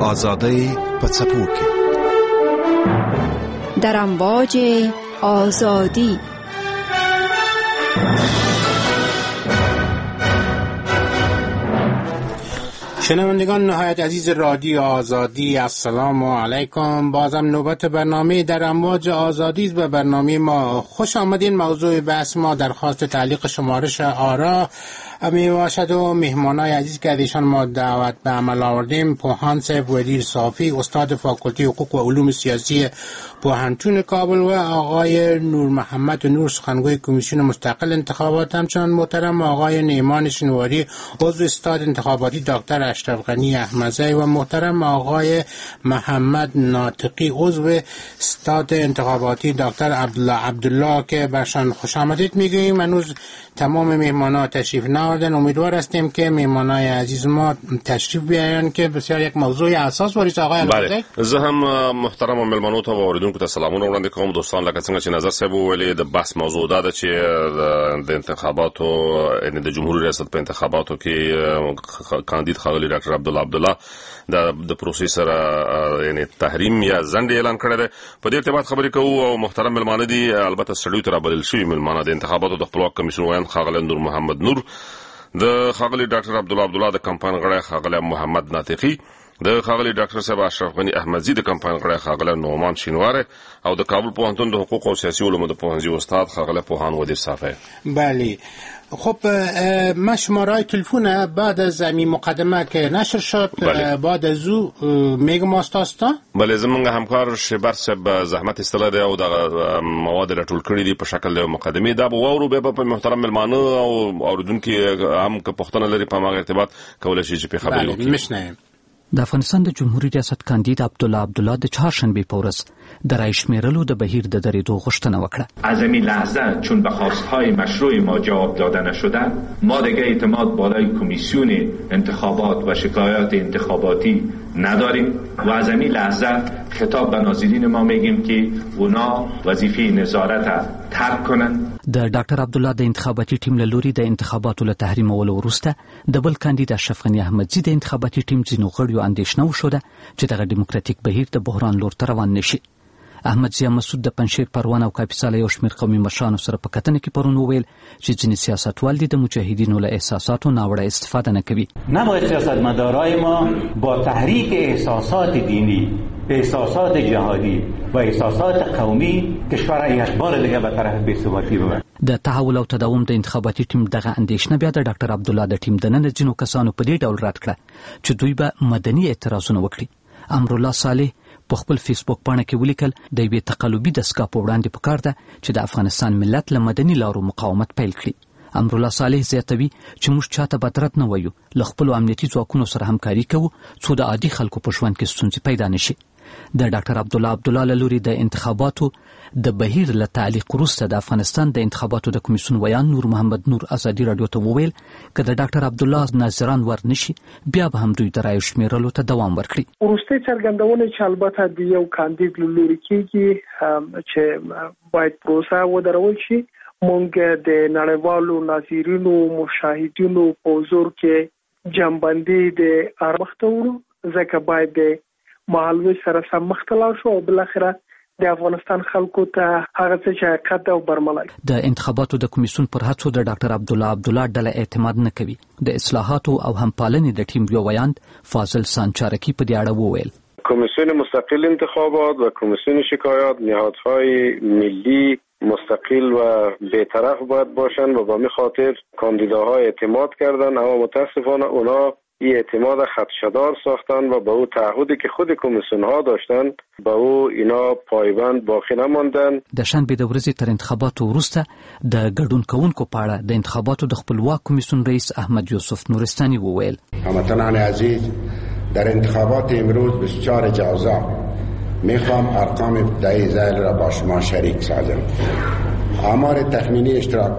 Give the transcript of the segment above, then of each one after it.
آزادی په څپو کې در امواج آزادی. شنوندگان نهایت عزیز رادیو آزادی، السلام علیکم. بازم نوبت برنامه در امواج آزادی و برنامه ما خوش آمدین. موضوع بحث ما درخواست تعلیق شمارش آرا می باشد و مهمانای عزیز که ازشان ما دعوت به عمل آوردیم: پوهان صاحب ودیر صافی، استاد فاکولته حقوق و علوم سیاسی پوهنتون کابل، و آقای نور محمد نور، سخنگوی کمیسیون مستقل انتخابات، همچنان محترم آقای نیمان شنواری، عضو استاد انتخاباتی دکتر اشرف غنی احمدزی، و محترم آقای محمد ناطقی، عضو استاد انتخاباتی دکتر عبدالله که برشان خوش آمدید میگوییم. هنوز تمام مهمانان تشریف نآوردن. امیدوار هستیم که مهمانای عزیز ما تشریف بیارن که بسیار یک موضوع اساس ورید. آقای بله، زه هم محترم ملمنو ته اوریدونکو ته سلامونه وړاندې کوم. دوستان لکه څنګه چې نظر صاحب ویلي، د بحث موضوع دا چې د انتخاباتو، یعنی د جمهوریت ریاست په انتخاباتو کې کاندید ښاغلی ډاکټر عبدالله د پروسې سره یعنی تحریم یا ځنډ اعلان کړی دی. په دې ارتباط خبرې کوو او محترم ملمانه دي البته سټډیو ته رابلل شوي ملمانه د انتخاباتو د خپلواک کمیسیون ویاند ښاغلی نور محمد نور، د ښاغلی ډاکټر عبدالله د کمپاین غړی ښاغلی محمد ناطقي، د ښاغلی ډاکټر صاحب اشرف غنی احمدزی د کمپاین غړی ښاغلی نعمان شینواری، او د کابل پوهنتون د حقوق او سیاسي علومو د پوهنځي استاد ښاغلی پوهان ودیر صافی. بله، خب من شماره تلفن بعد از این مقدمه که نشر شد بعد از او میگم استاستا. بله، زمونږ همکار شبر صاحب زحمت استله دی او د مواد راټول کړي دي په شکل د مقدمه. دا به وورو به په محترم ملمانه او اوریدونکو هم که پښتنه لري په ماغه ارتباط کولای شي چې په خبرې وکړي. مشنه د افغانستان د جمهوریت ریاست کاندید عبدالله د چهارشنبه په ورځ د رای شمیرلو د بهیر د درېدو غوښتنه وکړه. از این لحظه چون به خواستهای مشروع ما جواب داده نشده، ما دیگه اعتماد بالای کمیسیون انتخابات و شکایات انتخاباتی نداریم و از این لحظه خطاب به ناظرین ما میگیم که اونا وظیفه نظارت ترک کنن. د ډاکټر عبدالله د انتخاباتي ټیم له لوري د انتخاباتو له تحریمولو وروسته د بل کاندید اشرف غنی احمدزی د انتخاباتي ټیم ځینو غړیو اندېښنه وښوده چې دغه ډیموکراتیک بهیر د بحران لور ته روان نشي. احمدزی مسعود د پنشیر پروان او کاپیسا له یو شمېر قومي مشرانو سره په کتنه کې پرون وویل چې ځینې سیاستوال دي د مجاهدینو له احساساتو ناوړه استفاده نه کوي. نباید سیاستمدارای ما با تحریک احساسات دینی، احساسات جهادی و احساسات قومی کشور یک بار دیگه به طرف بی‌ثباتی ببرد. د تحول او تداوم د انتخاباتي ټیم دغه اندېښنه بیا د ډاکټر عبدالله د ټیم دننه ځینو کسانو په دې ډول رد کړه چې دوی به مدني اعتراضونه وکړي. امرالله صالح په خپل فیسبوک پاڼه کې ولیکل د یوې تقلبي دستګاه په وړاندې پکار ده چې د افغانستان ملت له مدني لارو مقاومت پیل کړي. امرالله صالح زیاتوي چې موږ چاته بدرد نه وایو، له خپلو امنیتي ځواکونو سره همکاري کوو څو د عادي خلکو په ژوند کې ستونزې پیدا نشي. د ډاکټر عبدالله له لوري د انتخاباتو د بهیر له تعلیق وروسته د افغانستان د انتخاباتو د کمیسیون ویان نور محمد نور ازادي رادیو ته وویل که د ډاکټر عبدالله ناظران ورنشي بیا به هم دوی د رایو شمیرلو ته دوام ورکړي. وروستۍ څرګندونه چې البته د یو کاندید له لوري کېږي چې باید پروسه ودرول شي، مونږ د نړیوالو ناظرینو مشاهدینو په حضور کې جمعبندي د ارمخته وړو، ځکه باید د مهالوي سره سم مختلف شو او بالاخره د افغانستان خلکو ته هغه څه چې حقیقت او برملای. د انتخاباتو د کمیسیون پر هڅو د ډاکټر عبدالله ډله اعتماد نه کوي. د اصلاحاتو او همپالنې د ټیم یو ویاند فاضل سانچارکی په دې اړه وویل: کمیسیون مستقل انتخابات و کمیسیون شکایات نهادهای ملی مستقل و بی‌طرف باید باشند و به این خاطر کاندیداها اعتماد کردند، اما متاسفانه اونا این اعتماد خدشه‌دار ساختن و به او تعهدی که خود کمیسیون ها داشتن به او اینا پایبند باقی نماندن. د شنبه د ورځې تر انتخاباتو وروسته د ګډون کوونکو په اړه د انتخاباتو د خپلواک کمیسیون رئیس احمد یوسف نورستاني وویل: هموطنان عزیز، در انتخابات امروز بسیار جوزا میخوام ارقام ابتدایی ذیل را با شما شریک سازم. آمار تخمینی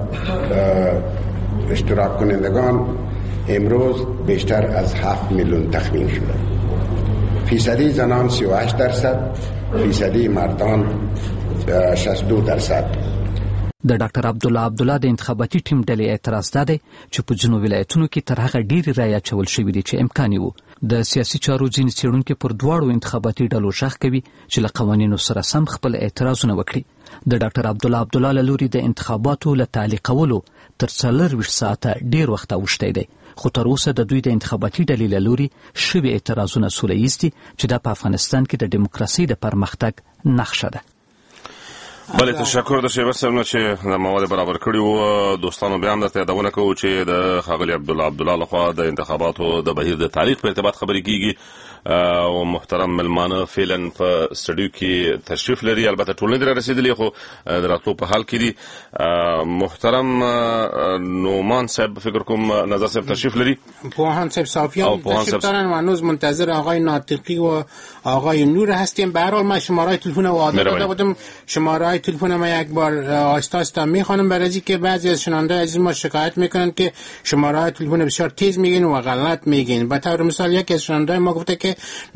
اشتراک کنندگان امروز بیشتر از 7 میلیون تخمین شده. فیصدی زنان 38%، فیصدی مردان 62%. د ډاکټر عبدالله د انتخاباتي ټیم ډلې اعتراض ده چې په ځینو ولایتونو کې تر هغه ډېری رایې اچول شوې دي چې امکاني وو. د سیاسي چارو ځینې څېړونکي پر دواړو انتخاباتي ډلو ژغ کوي چې له قوانینو سره سم خپل اعتراضونه وکړي. د ډاکټر عبدالله له لوري د انتخاباتو له تعلیقولو تر 24 ساعته ډیر وخت اوښتی دی، خو تر اوسه د دوی د انتخاباتي ډلې له لوري شوي اعتراضونه سوله ییز دي چې دا په افغانستان کې د دیموکراسۍ د پرمختګ نښه ده. بله تشکر د شیبه صاحب نه چې د مواد برابر کړي وو. دوستانو بیا هم درته یادونه کوو چې د ښاغلي عبدالله لخوا د انتخاباتو د بهیر د تعلیق په ارتباط خبرې کیږي او محترم ملمانه فعلا په سټډیو کې تشریف لري. البته ټول نه رسیدلی خو د راتلو په حال کې دي. محترم نومان صاحب فکر کوم نظر صاحب تشریف لري، پوهان صاحب صافیان تشریف دارن و هنوز منتظر آقای ناطقی و آقای نور هستیم. به هر حال من شماره تلفن وعده داده بودم، شماره تلفن ما یک بار آهسته آهسته میخوانم برای اینکه بعضی از شنونده عزیز ما شکایت میکنن که شماره تلفن بسیار تیز میگین و غلط میگین. به طور مثال یکی از شنونده ما گفته که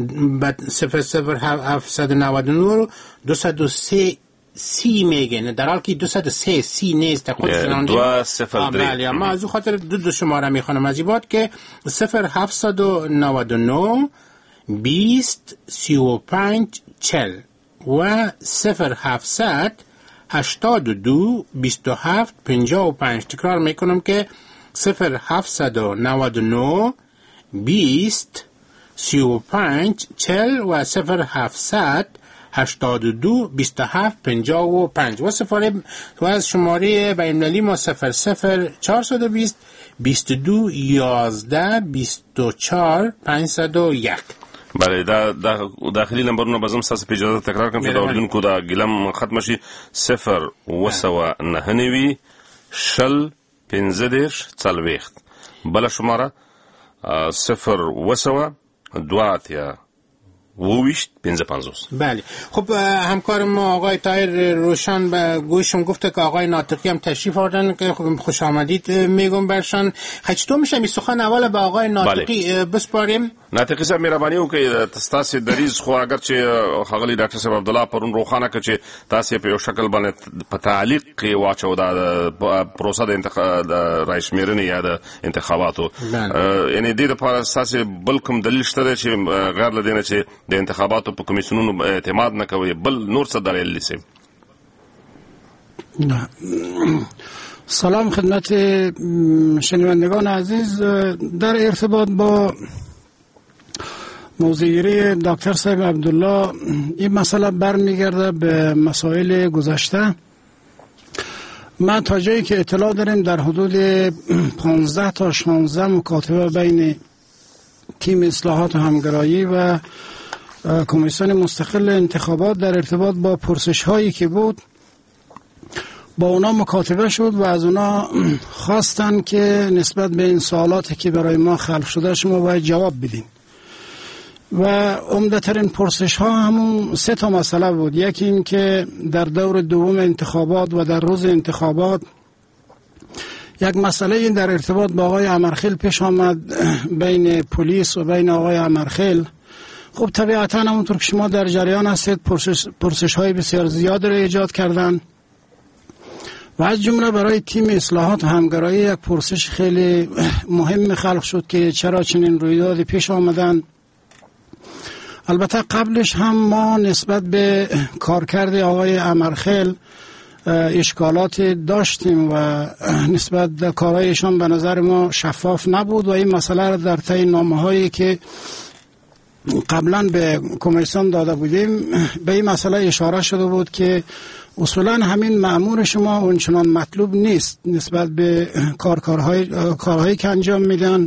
00799 203 سی میگن، در حالی که 203 سی نیست. خود شنونده 203 ما از خاطر دو شماره میخوانم از این بعد که 0799 20 35 40 و 0700 82 27 55. تکرار میکنم که 0799 20 35 40 و 0700 82 27 55 و از شماره بین‌المللی ما 00 420 22 11 24 501. بله دا داخلي نمبرونه به زم تاسو په اجازه تکرار کوم چې دا اوریدونکو دا ګلم ختم شي. 0 شل 15 40 بل شماره 0 2 وویشت 55. بله خب همکار ما آقای طاهر روشن به گوشم گفته که آقای ناطقی هم تشریف آوردن که خوش آمدید میگم برشان. چطور میشه می سخن اول به آقای ناطقی بسپاریم؟ ناطقی صاحب مهرباني وکړئ تاسو دریز خو اگر چې ښاغلي ډاکټر صاحب عبدالله پرون روخانه کړ چې تاسو په یو شکل باندې په تعلیق کې واچو دا پروسه د انتخاب د رئیس شمیرنې یا د انتخاباتو یعنی دې لپاره تاسو بل کوم دلیل شته چې غیر لدینه چې د انتخاباتو په کمیسیونونو اعتماد نه کوي بل نور څه دلیل لیسي؟ سلام خدمت شنوندگان عزیز. در ارتباط با موضوعگیری دکتر صاحب عبدالله این مسئله برمیگرده به مسائل گذشته. ما تا جایی که اطلاع داریم در حدود 15 تا 16 مکاتبه بین تیم اصلاحات و همگرایی و کمیسیون مستقل انتخابات در ارتباط با پرسش هایی که بود با اونا مکاتبه شد و از اونا خواستن که نسبت به این سوالاتی که برای ما خلق شده شما باید جواب بدین و عمده‌ترین پرسش ها همون 3 تا مسئله بود. یکی این که در دور دوم انتخابات و در روز انتخابات یک مسئله در ارتباط با آقای امرخیل پیش آمد بین پلیس و بین آقای امرخیل. خب طبیعتا همونطور که شما در جریان هستید پرسش های بسیار زیاد را ایجاد کردن و از جمله برای تیم اصلاحات و همگرایی یک پرسش خیلی مهم خلق شد که چرا چنین رویدادی پیش آمدن. البته قبلش هم ما نسبت به کارکرد آقای امرخیل اشکالات داشتیم و نسبت به کارهایشان به نظر ما شفاف نبود و این مسئله را در طی نامه‌هایی که قبلا به کمیسیون داده بودیم به این مسئله اشاره شده بود که اصولا همین مأمور شما اونچنان مطلوب نیست نسبت به کارهایی که انجام میدن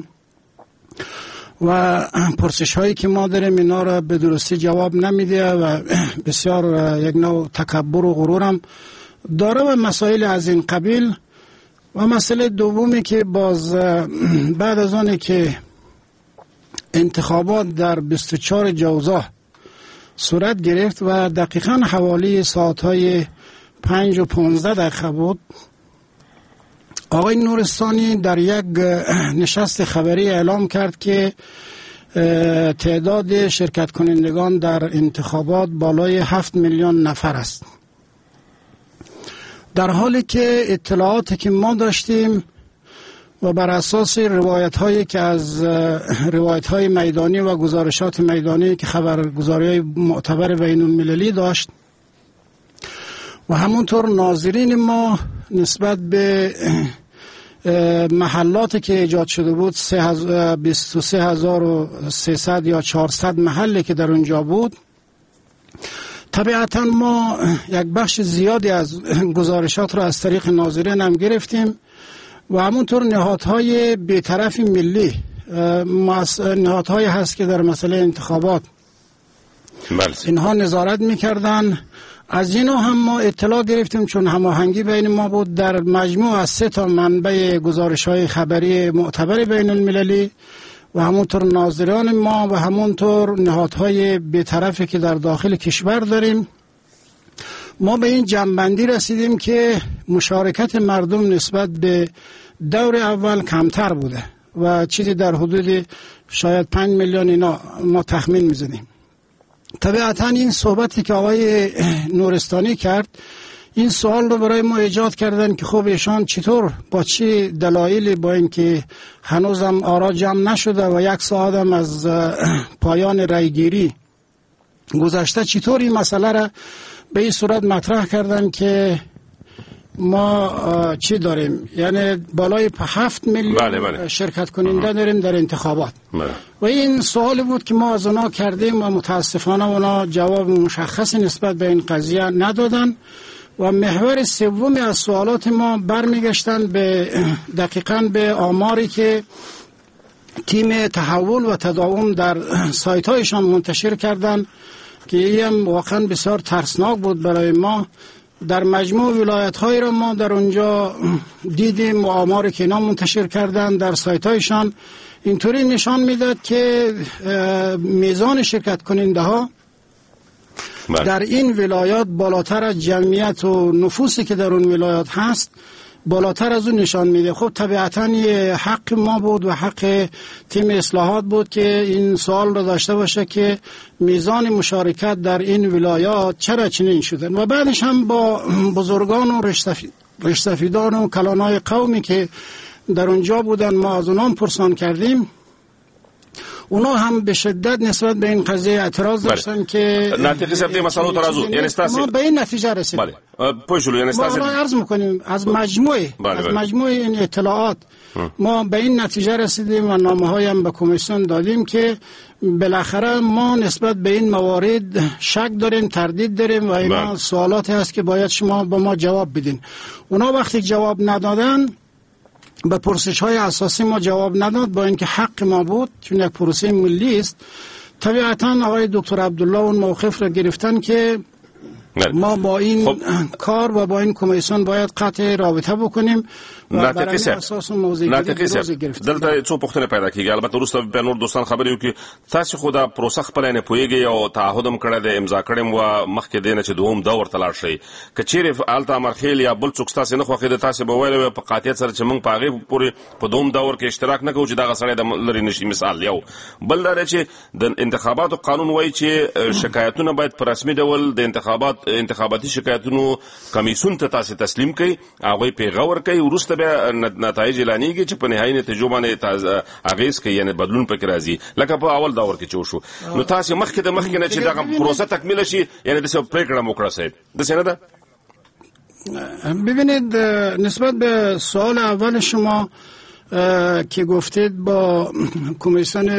و پرسش هایی که ما داریم اینا را به درستی جواب نمیده و بسیار یک نوع تکبر و غرورم داره و مسائل از این قبیل. و مسئله دومی که باز بعد از آنی که انتخابات در 24 جوزا صورت گرفت و دقیقاً حوالی ساعتهای 5 و 15 دقیقه بود، آقای نورستانی در یک نشست خبری اعلام کرد که تعداد شرکت کنندگان در انتخابات بالای 7 میلیون نفر است، در حالی که اطلاعاتی که ما داشتیم و بر اساس روایت هایی که از روایت های میدانی و گزارشات میدانی که خبرگزاری معتبر بین المللی داشت و همونطور ناظرین ما نسبت به محلاتی که ایجاد شده بود 23300 یا 400 محله که در اونجا بود، طبیعتا ما یک بخش زیادی از گزارشات را از طریق ناظرین هم گرفتیم و همونطور نهادهای بی‌طرف ملی، نهادهایی هست که در مسئله انتخابات اینها نظارت میکردن، از اینا هم ما اطلاع گرفتیم چون هماهنگی بین ما بود. در مجموع از 3 منبع گزارش‌های خبری معتبر بین المللی و همونطور ناظران ما و همونطور نهادهای بی‌طرفی که در داخل کشور داریم، ما به این جمع‌بندی رسیدیم که مشارکت مردم نسبت به دور اول کمتر بوده و چیزی در حدود شاید 5 میلیون اینا ما تخمین میزنیم. طبیعتا این صحبتی که آقای نورستانی کرد، این سوال رو برای ما ایجاد کردن که خب ایشان چطور با چه دلایلی، با اینکه هنوزم آرا جمع نشده و 1 ساعت هم از پایان رایگیری گذشته، چطور این مسئله را به این صورت مطرح کردن که ما چی داریم، یعنی بالای 7 میلیون شرکت کننده داریم در انتخابات. و این سوال بود که ما از اونا کردیم و متاسفانه اونا جواب مشخصی نسبت به این قضیه ندادن و محور سومی از سوالات ما برمیگشتن به دقیقاً به آماری که تیم تحول و تداوم در سایت هایشان منتشر کردن که این واقعا بسیار ترسناک بود برای ما. در مجموع ولایت هایی را ما در اونجا دیدیم و آماری که اینا منتشر کردن در سایت هایشان اینطوری نشان میداد که میزان شرکت کننده ها در این ولایات بالاتر از جمعیت و نفوسی که در اون ولایات هست، بالاتر از اون نشان میده. خب طبیعتا یه حق ما بود و حق تیم اصلاحات بود که این سوال را داشته باشه که میزان مشارکت در این ولایات چرا چنین شدن و بعدش هم با بزرگان و رشتفیدان و کلانای قومی که در اونجا بودن ما از اونام پرسان کردیم. اونا هم به شدت نسبت به این قضیه اعتراض داشتن که ما به این نتیجه رسیدیم. ما عرض میکنیم از مجموع این اطلاعات ما به این نتیجه رسیدیم و نامه‌های هم به کمیسیون دادیم که بالاخره ما نسبت به این موارد شک داریم، تردید داریم و اینا سوالاتی هست که باید شما به ما جواب بدین. اونا وقتی جواب ندادن، به پرسش های اساسی ما جواب نداد، با اینکه حق ما بود چون یک پروسه ملی است. طبیعتا آقای دکتر عبدالله اون موقف را گرفتن که ما با این کار و با این کمیسیون باید قطع رابطه بکنیم و بر اساس موضوع گرفتیم. دلته څو پوښتنې پیدا کیږي. البته وروسته به نور دوستان خبرې وکړي. تاسو خو دا پروسه خپل نه پوهیږئ او تعهد هم کړی دی، امضا کړم و مخکې دی نه چې دوم دور ته لاړ شئ. که چیرې هلته امرخیل یا بل څوک ستاسې نه خوښېده، تاسې به ویلی په قاطعیت سره چې موږ په هغې پورې په دوم دور کې اشتراک نه کوو چې دغه سړی د لرې نه شي. مثال یو بل دا دی چې د انتخاباتو قانون وایي چې شکایتونه باید په رسمي ډول د انتخاباتي شکایتونو کمیسیون ته تاسې تسلیم کړئ، هغوی پیغه ورکوي، وروسته بیا نتایج اعلانېږي چې په نهایي نتیجو باندې اغېز کوي، یعنې بدلون پکې راځي لکه په اول دور کې چې وشو. نو تاسې مخکې نه چې دغه پروسه تکمیله شي، یعنې داسې پرېکړه مو کړه صاحب، داسې نه ده؟ ببینید نسبت به سوال اول شما که گفتید با کمیسیون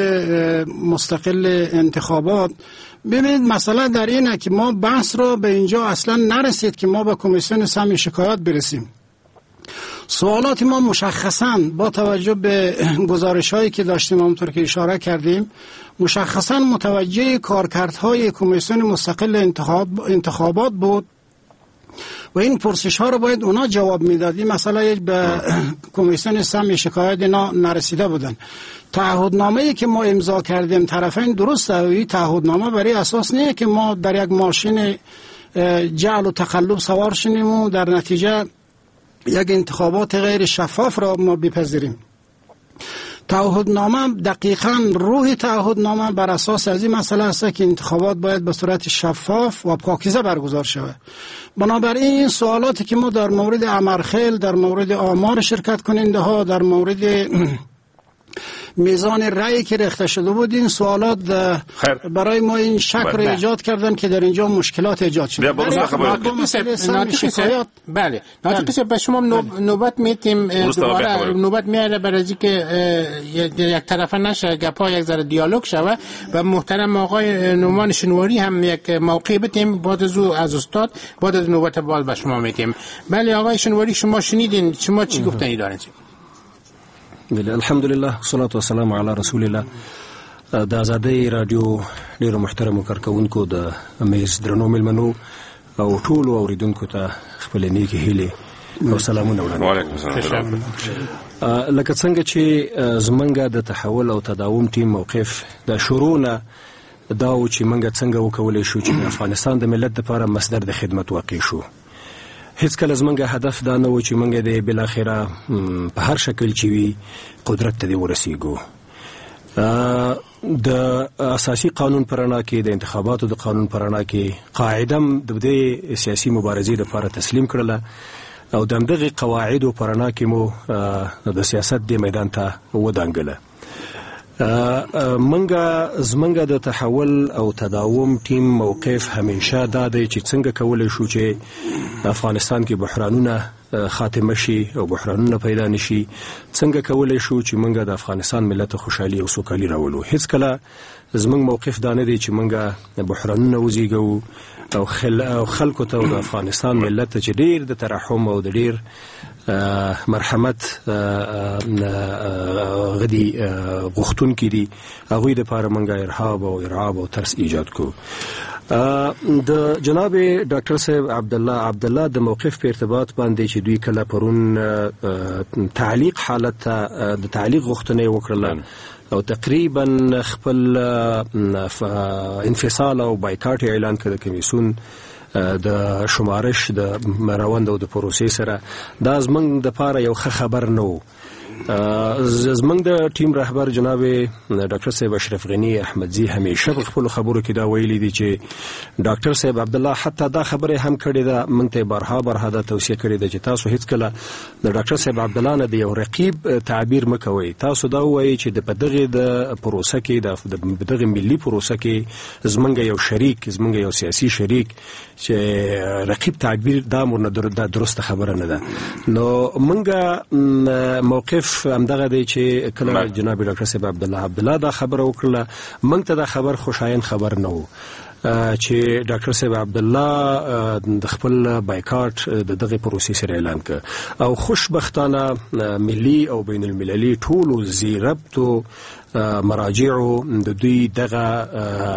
مستقل انتخابات، ببینید مسئله در اینه که ما بحث رو به اینجا اصلا نرسید که ما به کمیسیون سمی شکایات برسیم. سوالات ما مشخصاً با توجه به گزارش هایی که داشتیم، همونطور که اشاره کردیم، مشخصاً متوجه کارکردهای کمیسیون مستقل انتخابات بود و این پرسش ها رو باید اونا جواب میداد. این مسئله به کمیسیون سمی شکایت اینا نرسیده بودن. تعهدنامه‌ای که ما امضا کردیم طرفین درسته، این تعهدنامه برای اساس نیه که ما در یک ماشین جعل و تقلب سوار شیم و در نتیجه یک انتخابات غیر شفاف را ما بپذیریم. تعهدنامه دقیقاً روح تعهدنامه بر اساس از این مسئله است که انتخابات باید به صورت شفاف و پاکیزه برگزار شود. بنابراین این سوالاتی که ما در مورد امرخیل، در مورد آمار شرکت کننده ها، در مورد میزان رأی که ریخته شده بود، این سوالات برای ما این شک رو ایجاد کردن که در اینجا مشکلات ایجاد شد. بله ناطق به شما نوبت میتیم دوباره نوبت میاره برای اینکه یک طرفه نشه، گپا یک ذره دیالوگ شوه و محترم آقای نومان شنواری هم یک موقع بتیم بعد از استاد بعد از نوبت باز به شما میتیم. بله آقای شنواری شما شنیدین، شما چی گفتنی دارین؟ بله الحمدلله والصلاة والسلام علی رسول الله. د آزادۍ رادیو ډېر محترم کارکونکو د میز درنو ملمنو او ټولو اوریدونکو ته خپل نیکی هیلې او سلامونه وړاندې. وعلیکم السلام. لکه څنګه چې زمونږ د تحول او تداوم ټیم موقف د شروع نه دا و چې موږ څنګه وکولی شو چې افغانستان د ملت لپاره مصدر د خدمت واقع شو. هیڅ کله زمونږ هدف دا نه و چې موږ د بالاخره په هر شکل چې وي قدرت ته ورسیږو. د اساسي قانون پرانا کې د انتخاباتو د قانون پرانا کې قاعده د دې سیاسي مبارزې لپاره تسلیم کړله او د همدغه قواعدو پرانا کې مو د سیاست د میدان ته ودانګله. زمونږ د تحول او تداوم ټیم موقف همیشه دا دی چې څنګه کولی شو چې افغانستان کې بحرانونه خاتمه شي او بحرانونه پیدا نشي، څنګه کولی شو چې موږ د افغانستان ملت خوشحالي او سوکالي راولو. هیڅ کله زمونږ موقف دا نه دی چې موږ بحرانونه وزیږو او خلکو ته د افغانستان ملت ته چې ډېر د ترحم او د ډېر مرحمت غدي غوښتونکي دي هغوی دپاره موږ ارهاب او ارعاب او ترس ایجاد کو. د جناب ډاکټر صاحب عبدالله د موقف په ارتباط باندې چې دوی کله پرون تعلیق حالت د تعلیق غوښتنه وکړله او تقریبا خپل انفصال او بایکاټ اعلان کړ د کمیسیون د شمارش د روند او د پروسې سره. دا زمونږ دپاره یو ښه خبر نه و. زمونږ د ټیم رهبر جناب ډاکټر صاحب اشرف غنی احمدزی همیشه په خپلو خبرو کې دا ویلي دي چې ډاکټر صاحب عبدالله حتی دا خبره هم کړې ده، موږ ته بارها دا توصیه کړې ده چې تاسو هیڅ کله د ډاکټر صاحب عبدالله نه د یو رقیب تعبیر مه کوئ. تاسو دا ووایئ چې د دغه د پروسه کې د دغه ملي پروسه کې زمونږ یو شریک، زمونږ یو سیاسي شریک چې رقیب تعبیر دا درسته خبره نه ده. نو موږ موقف همدغه دی چې کله جناب ډاکټر صاحب عبدالله دا خبره وکړه، موږ ته دا خبر خوشایند خبر نه و چې ډاکټر صاحب عبدالله د خپل بایکاټ د دغه پروسې سره اعلان کړ او خوشبختانه ملي او بین المللي ټولو زیربطو مراجعو د دوی دغه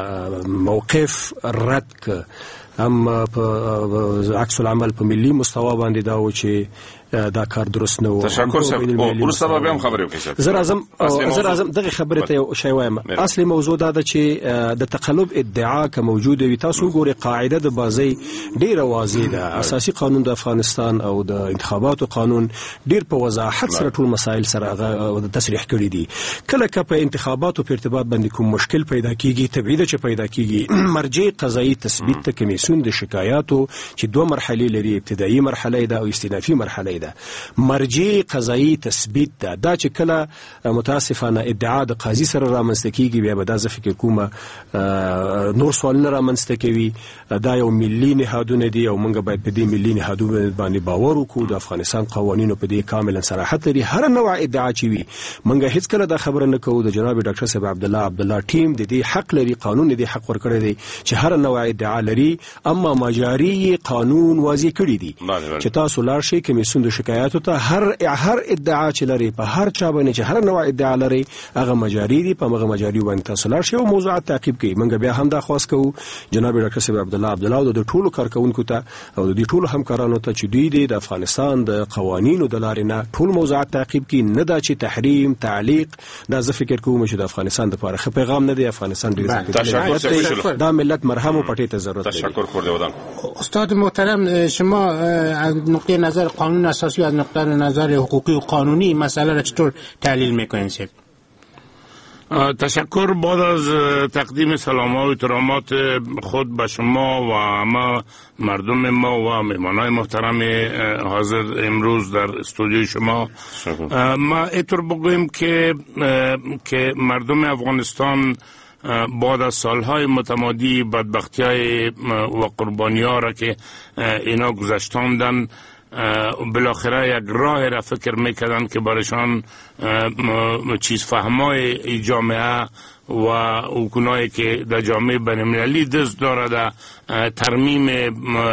موقف رد کړ. هم په عکس العمل په ملي مستوا باندې دا و چې دا کار درست نه و. تشکر صاحب. ورسته به هم خبرې وکړئ. زه راځم دغه خبرې ته یو شی وایم. اصلي موضوع دا ده چې د تقلب ادعا که موجوده وي، تاسو ګورئ قاعده د بازۍ ډېره واضح ده. اساسي قانون د افغانستان او د انتخاباتو قانون ډېر په وضاحت سره ټول مسایل سره هغه تصریح کړي دي. کله که په انتخاباتو په ارتباط باندې کوم مشکل پیدا کیږي، تبعیده چې پیدا کیږي، مرجع قضایي تثبیت ته کمیسیون د شکایاتو چې دوه مرحلې لري، ابتدایي مرحله ده او استینافي مرحله ده. مرجع قضایي تثبیت ده. دا چې کله متاسفانه ادعا د قاضي سره رامنځته کیږي، بیا به دا زه فکر کوم نور سوالونه رامنځته کوي. دا یو ملي نهادونه دي او موږ باید په دې ملي نهادونو باندې باور وکړو. د افغانستان قوانینو په دې کاملا صراحت لري. هر نوع ادعا چې وي موږ هیڅ کله دا خبره نه کوو. د جناب ډاکټر صاحب عبدالله ټیم د دې حق لري، قانون دې حق ورکړی دی چې هر نوع ادعا لري، اما مجاری قانون واضح کړی دي چې تاسو لاړ شئ کمیسیون د شکایاتو ته هر ادعا چې لري په هر چا باندې چې هر نوع ادعا لري هغه مجاری دي، په هغه مجاری باندې تاسو لاړ شئ او موضوعات تعقیب کړئ. موږ بیا هم دا خواست کوو جناب ډاکټر صاحب عبدالله او د ټولو کارکونکو ته او د ټولو همکارانو ته چې دوی د افغانستان د قوانینو د لارې نه ټول موضوعات تعقیب کړي، نه دا چې تحریم تعلیق. دا زه فکر کوم چې د افغانستان لپاره ښه پیغام نه دی. افغانستان ډېر دا ملت مرهم او پټۍ ته ضرورت لري. تشکر خورده. استاد محترم، شما از نقطه نظر قانون اساسی و از نقطه نظر حقوقی و قانونی مسئله را چطور تحلیل میکنید؟ تشکر. بعد از تقدیم سلام و احترامات خود به شما و همه مردم ما و مهمانای محترم حاضر امروز در استودیوی شما، ما اینطور بگویم که مردم افغانستان بعد از سالهای متمادی بدبختی‌های و قربانی‌ها را که اینا گذشتاندن، بالاخره یک راه را فکر میکردن که برایشان چیز فهمای جامعه و اوکنایی که در جامعه بین‌المللی دست داره در ترمیم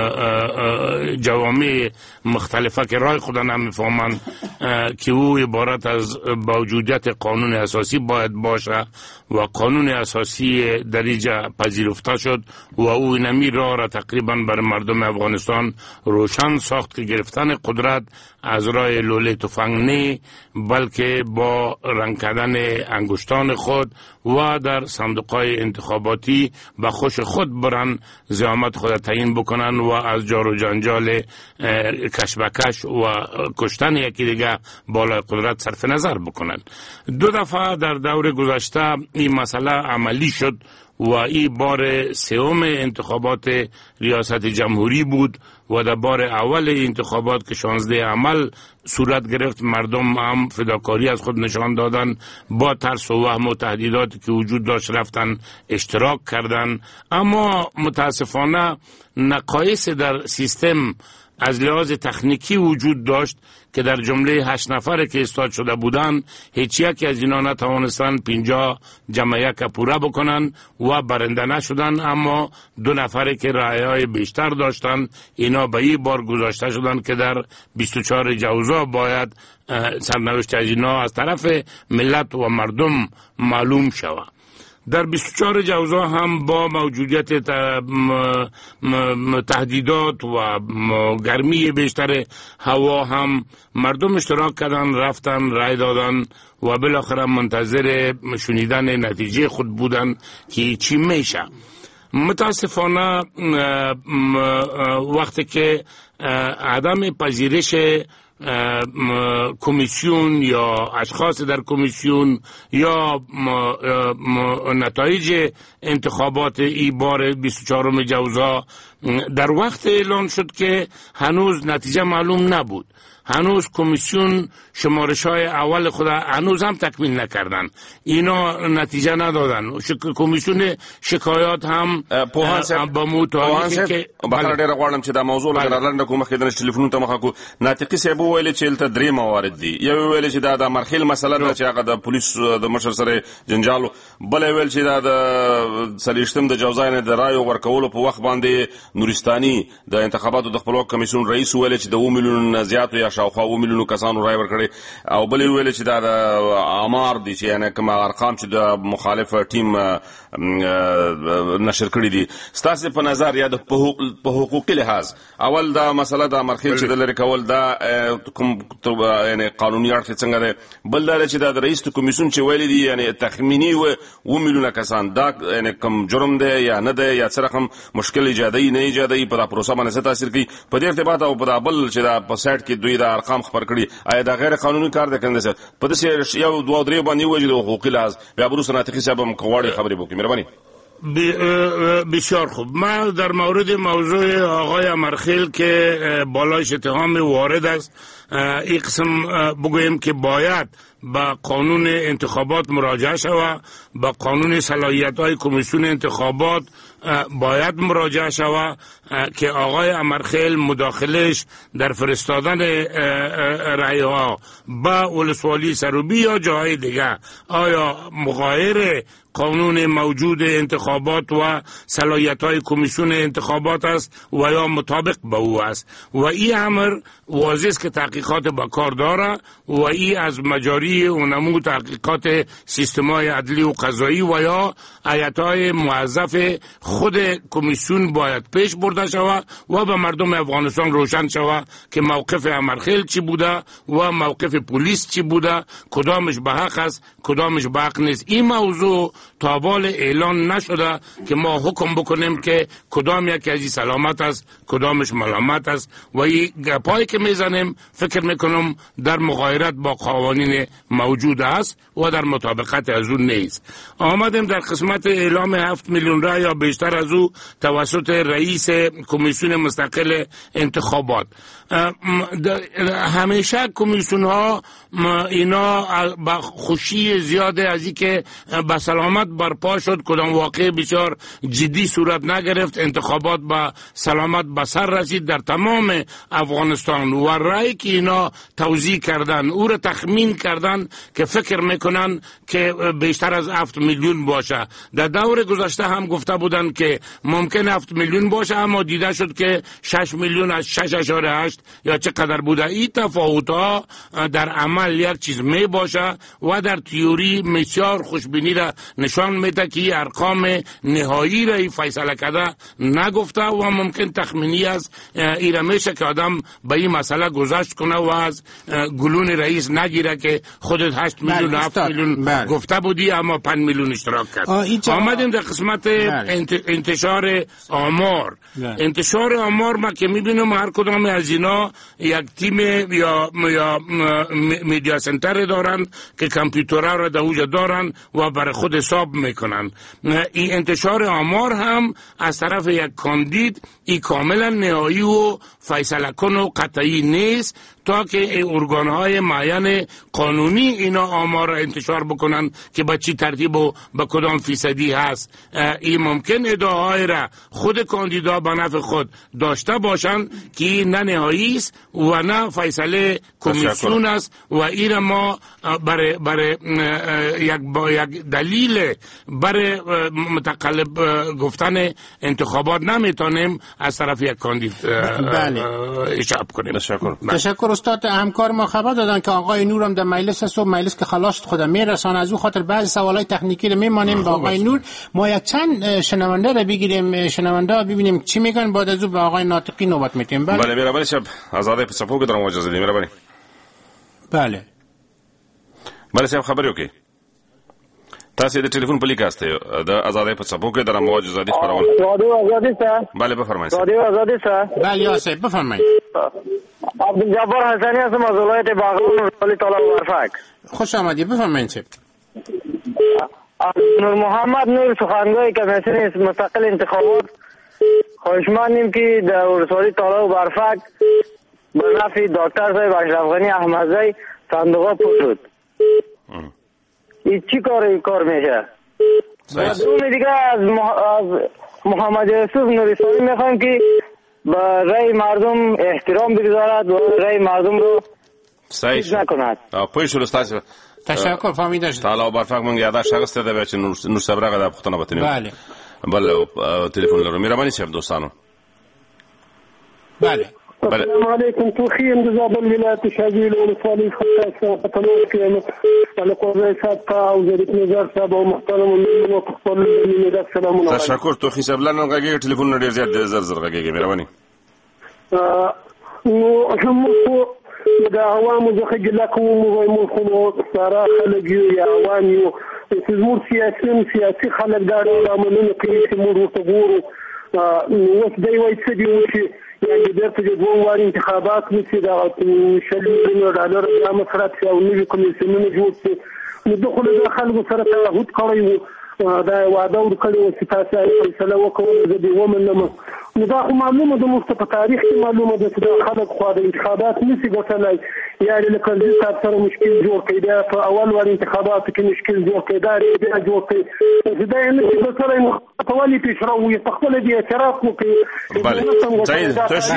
جوامع مختلفه که رای خود نمیفهمند که او عبارت از موجودیت قانون اساسی باید باشه و قانون اساسی در اینجا پذیرفته شد و او نمی راه را تقریبا بر مردم افغانستان روشن ساخت که گرفتن قدرت از راه لوله تفنگ نه، بلکه با رنگ کردن انگشتان خود و در صندوقهای انتخاباتی به خوش خود برن زعامت خود تعیین بکنن و از جار و جنجال کشمکش و کشتن یکی دیگه بالای قدرت صرف نظر بکنن. 2 دفعه در دور گذشته این مسئله عملی شد و این بار سوم انتخابات ریاست جمهوری بود و در بار اول انتخابات که 16 عمل صورت گرفت، مردم هم فداکاری از خود نشان دادن، با ترس و وهم و تهدیداتی که وجود داشت رفتن اشتراک کردن. اما متاسفانه نقایص در سیستم از لحاظ تکنیکی وجود داشت که در جمله 8 نفر که استاد شده بودند هیچ یک از اینا نتوانستند 50 جمع یک پورا بکنن و برنده نشدن، اما 2 نفر که رأی‌های بیشتر داشتند اینا به این بار گذاشته شدند که در 24 جوزا باید سرنوشت از اینا از طرف ملت و مردم معلوم شود. در 24 جوزا هم با موجودیت تهدیدات و گرمی بیشتر هوا هم مردم اشتراک کردن، رفتن رای دادن و بالاخره منتظر شنیدن نتیجه خود بودن که چی میشه. متاسفانه وقتی که عدم پذیرش کمیسیون یا اشخاص در کمیسیون یا نتایج انتخابات این بار 24 جوزا در وقت اعلان شد که هنوز نتیجه معلوم نبود، هنوز کمیسیون شمارش‌های اول خود هنوز هم تکمیل نکردن، اینا نتیجه ندادن. کمیسیون شکایات هم با متعالی که بخیر ډیر غواړم چې دا موضوع لرلنده کومه کې د ټلیفون ته مخه کو ناطقي صاحب ویل چې تل 3 موارد دي. یو ویل چې دا د مرخیل مسله ده چې هغه د پولیس د مشر سره جنجال، بل ویل چې دا د سلیشتم د جوزاین د رای ورکولو په وخت باندې نورستاني د انتخاباتو د خپلواک کمیسیون رئیس ویل چې د 2 میلیون زیات یا شاوخوا 2 میلیون کسانو رای ورکړي، او بل ویل چې دا د امار دي چې یعنی کوم ارقام چې د مخالف ټیم نشر کړی دي. ستاسو په نظر یا د په حقوقي لحاظ اول دا مسله د مرخیل چې د لری کول دا کوم یعنی قانوني اړخ څنګه ده، بل دا چې د رئیس کمیسیون چې ویل دي یعنی تخمینی و 2 میلیون کسان دا یعنی کوم جرم ده یا نه ده یا څه رقم مشکل ایجادي نه ایجادي په پروسه باندې تاثیر کوي په دې ارتباط او په بل چې دا په سایت کې دوی دا ارقام خبر کړي آیا دا غیر قانوني کار ده کنده په دې یو 2 3 باندې وجود حقوقي لحاظ بیا بروس ناتقي صاحب هم کوړی خبرې وکړي. مهرباني. بسیار خوب. من در مورد موضوع آقای امرخیل که بالایش اتهام وارد است این قسم بگویم که باید با قانون انتخابات مراجعه شود، با قانون صلاحیت‌های کمیسیون انتخابات باید مراجعه شود که آقای امرخیل مداخلش در فرستادن رأی‌ها با ولسوالی سروبی یا جاهای دیگه آیا مغایر قانون موجود انتخابات و صلاحیت‌های کمیسیون انتخابات است و یا مطابق با او است و این امر واضح است که تحقیقات با کار داره و این از مجاری اونمو تحقیقات سیستم‌های عدلی و قضایی و یا هیئت‌های موظف خود کمیسیون باید پیش برده شود و به مردم افغانستان روشن شود که موقف امرخیل چی بوده و موقف پلیس چی بوده، کدامش به حق است کدامش به حق نیست. این موضوع تابال اعلان نشده که ما حکم بکنیم که کدام یک از سلامت است کدامش ملامت است و این گپایی که میزنیم فکر میکنم در مغایرت با قوانین موجود است و در مطابقت از اون نیست. آمدیم در قسمت اعلام 7 میلیون رای یا بیشتر از او توسط رئیس کمیسیون مستقل انتخابات. همیشه کمیسیون ها اینا با خوشی زیاده از اینکه با سلامت برپا شد، کدام واقع بسیار جدی صورت نگرفت، انتخابات با سلامت به سر رسید در تمام افغانستان و رای که اینا توزیع کردن او را تخمین کردن که فکر میکنن که بیشتر از 7 میلیون باشه. در دور گذشته هم گفته بودن که ممکن 7 میلیون باشه، اما دیده شد که 6 میلیون از 6.8 یا چقدر بوده. این تفاوت ها در عمل یک چیز می باشه و در تیوری بسیار خوشبینی را نشان میده که ارقام نهایی را فیصله کرده نگفته و ممکن تخمینی است. ایره میشه که آدم به این مسئله گذشت کنه و از گلون رئیس نگیره که خودت 8 میلیون 7 میلیون گفته بودی اما 5 میلیون اشتراک کرد. آمدیم در قسمت انتشار آمار. انتشار آمار ما که میبینم هر کدام از اینا یک تیم یا میدیا سنتر دارند که کامپیوترها را در اوج دارند و برای خود حساب میکنن. این انتشار آمار هم از طرف یک کاندید این کاملا نهایی و فیصله کن و قطعی نیست تا که ارگانهای معین قانونی اینا آمار را انتشار بکنن که با چی ترتیب و با کدام فیصدی هست. این ممکن ادعاهای را خود کاندیدا به نفع خود داشته باشند که نه نهایی است و نه فیصله کمیسیون است و این را ما برای یک دلیل برای متقلب گفتن انتخابات نمیتونیم از طرف یک کاندید اشعاب کنیم. تشکر استاد. همکار ما خبر دادن که آقای نور هم در مجلس است و مجلس که خلاص خودم میرسانه، از او خاطر بعضی سوالای تکنیکی رو میمانیم با آقای نور. ما یک چند شنونده رو بگیریم، شنونده ببینیم چی میگن، بعد از او به آقای ناطقی نوبت میتیم. بله مهربانی شب آزاده پسپو که دارم اجازه بدید. مهربانی. بله صاحب خبر وکي. تاسو د ټلیفون په لیک استه د آزادۍ په څپو کې د رموج ازادي خبرونه. رادیو آزادی سره. بله بفرمایید. رادیو آزادی سره. بله یا صاحب بفرمایید. عبدالجبار حسنی هستم از ولایت باغران ولی طلب ورفک. خوش آمدید بفرمایید صاحب. نور محمد نور سخنگوی کمیسیون مستقل انتخابات خواهشمندیم که در ولسوالی طلب ورفک به نفع دکتر صاحب اشرف غنی احمدزی صندوق پر شد. این چی کار میشه؟ دوم دیگه از محمد یوسف نوریسانی میخوایم که به رای مردم احترام بگذارد و رای مردم رو چیز نکند. پوی شروع استاد. تشکر فهمیده شد. تعالی برفق من یاداش شخص ده بچه نور صبره قد پختنه بتونیم. بله تلفن لرو میرمانی شب دوستانو. بله السلام عليكم توخي انتظاب الولايات الشعبية والصالح خاصة فتنوك على قضاء سابقة وزارة نظار سابقة ومحترم من وتخطر من ذلك السلام عليكم. تشكر توخي سابلان غاقية تليفون ندير زياد زرزر غاقية ميراباني. نحمسو دا عوام زخج لكم ومخلو سارا خلق يا عوامي تزمور سياسي خلق دارا من قيس مور وتغورو وسدي ويسدي وشي يعني درت جدول وار انتخابات مثل شلون دولار د مسرات او نوي کمیسیونونه جوړ شي مدخل داخل وسره تعهد کړی دا وعده ورکړی چې تاسو فیصله وکړئ د دې ومنه نو دا معلومه د مستقیم تاریخ کې معلومه ده چې د خلک خو د انتخابات نشي ګټلای یعنی لکه د تاسو سره مشکل جوړ کړي دا په اول ور انتخابات کې مشکل جوړ کړي دا ریډه جوړ کړي دا نه چې سره طوالي پیشرو یتخپل دي اعتراف وکړي بله صحیح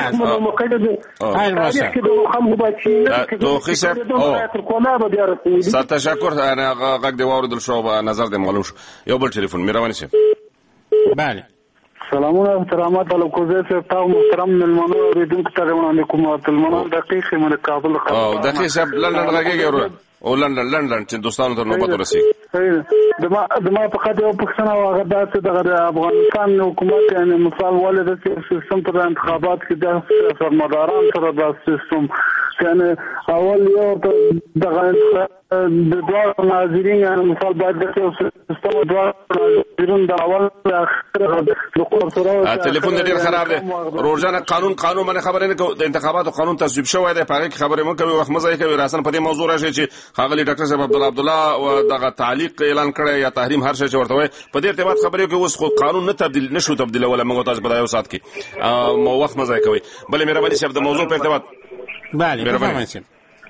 تشکر تشکر انا غږ دی واورد شو نظر د معلوم شو یو بل ټلیفون مهرباني شه بله سلامونه احترامات على کوزه سے تاو محترم ملمنو اوریدونکو ته وړاندې کوم ملمنو دقیق من کابل او دقیق صاحب لندن غږیږي او لندن چې دوستانو ته نوبت ورسیږي دما په خاطر او پښتنه واغ د افغانستان حکومت یعنی مثال والد سیستم پر انتخابات کې د سرمداران سره د سیستم کنه اول یو دغه د دوه ناظرین مثال باید د سیستم دوه ناظرین د اول اخر د قرطره ټلیفون ډیر خراب دی روزانه قانون باندې خبرې نه کوي د انتخاباتو قانون تصویب شوی دی په هغه خبرې مونږ کوي وخت مزه کوي راسن په دې موضوع راشي چې خاغلی ډاکټر صاحب عبدالله او دغه تعلیق اعلان کړی یا تحریم هر شي چې ورته وي په دې ارتباط خبرې کوي اوس خو قانون نه تبدیل ولا موږ تاسو په یو سات کې مو وخت مزه کوي بلې مهرباني صاحب د موضوع په ارتباط بله بفرمایئ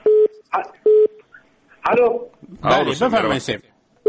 الو بله بفرمایئ صاحب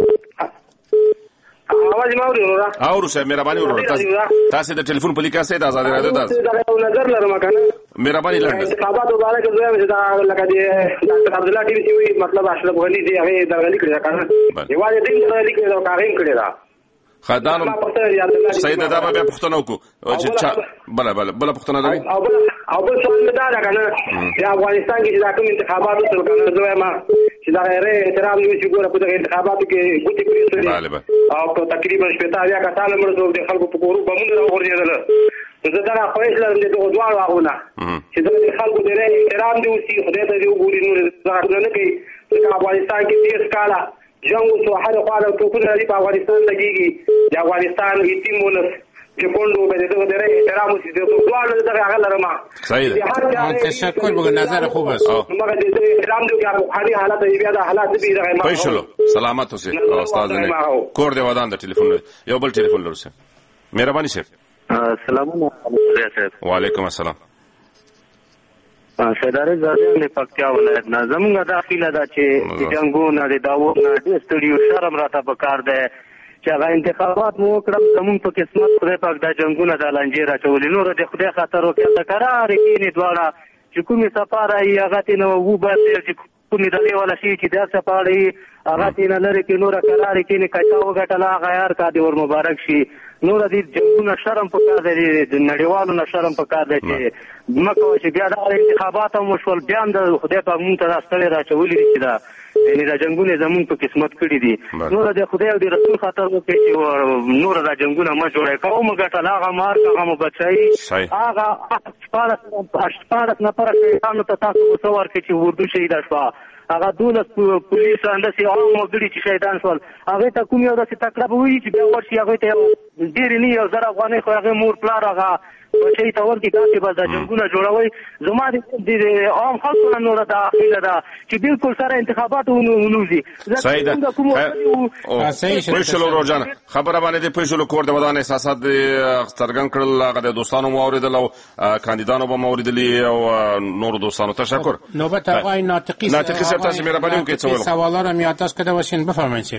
आवाज ما اوري اورو صاحب مهرباني تاسو د ټلیفون په لیکه سي د آزاد راډیو دا نظر لرم کنه مهرباني لرم انتخابات مبارک زویم چې دا لکه دی ډاکټر عبدالله ټي وی مطلب اشرف غنی دی هغه درغلي کړی کنه یوازې دې درغلي کړی دا کاغین کړی دا خدانو سید دا به پښتنو کو چې بل پښتنه دی او بل څه دا کنه چې افغانستان کې دا کوم انتخابات وکړل کنه زویم چې دا غیر احترام نیو چې ګوره په دغه انتخاباتو کې ګوتې کړې او تقریبا شپږ یا کتاله مرزو د خلکو په کورو بمونه راوړل زه دا فیصله لرم چې دوه دواړه واغونه چې د خلکو د احترام دی اوسې خدای ته دی وګوري نور ځکه نه کوي چې افغانستان کې 30 کاله جنگ وسو هر خواله ټوپونه لري په افغانستان لګيږي د افغانستان یتیمونه چې کوندو به دغه د احترام اوسې د دواړو دغه هغه لرم صحیح تشکر بگو نظر خوب است مګر د احترام دی چې بخاري حالت بیا د حالات به دغه پېښلو سلامت اوسې استاد نه کور دی ودان د ټلیفون یو بل ټلیفون لرسه مهرباني صاحب السلام علیکم وعلیکم السلام شهداري زاده پکتیا ولایت نه زمونږ داخله دا چې جنگونه د داوود نه د استډیو شرم راته پکار ده چې هغه انتخابات مو کړم زمونږ په قسمت خدای پاک دا جنگونه د لنجې راټولې نور د خدای خاطر وکړه قرار کې دواړه چې کومه سفاره یې هغه ته نو وو به چې کومه دلې ولا شي چې دا سفاره هغه ته نه لري کې نور قرار کې نه کچا وګټلا غیار کا دی ور مبارک شي نور دې جنگونه شرم پکار دی د نړیوالو نه شرم پکار دی چې مکه چې بیا د انتخابات مو شول بیا د خدای په مونږ ته راستل راچولې چې دا یعنی دا جنگونه زمونږ په قسمت کړی دي نور د خدای او د رسول خاطر وکړي چې نور دا جنگونه ما جوړه کوم ګټل هغه مار هغه بچای هغه اشپارت نه پر شیطان ته تاسو وسور کې چې وردو شهید شو هغه دولت پولیس اندسي او مګړي چې شیطان شول هغه ته کوم یو داسې تکړه وي چې بیا ورشي هغه ته ډیر نه یو زره افغاني خو هغه مور پلار هغه بچی ته ورته تاسو به د جنگونه جوړوي زما د عام خلکو نور د اخیله دا چې بالکل سره انتخابات ونوزي صحیح ده پېښلو روزانه خبره باندې د پېښلو کور د ودان احساسات څرګند کړل هغه د دوستانو موریدل او کاندیدانو به موریدلی او نور دوستانو تشکر نوبت آقای ناطقی تاسو مهرباني وکړئ څه سوالا رو یادداشت کرده باشین بفرمایید.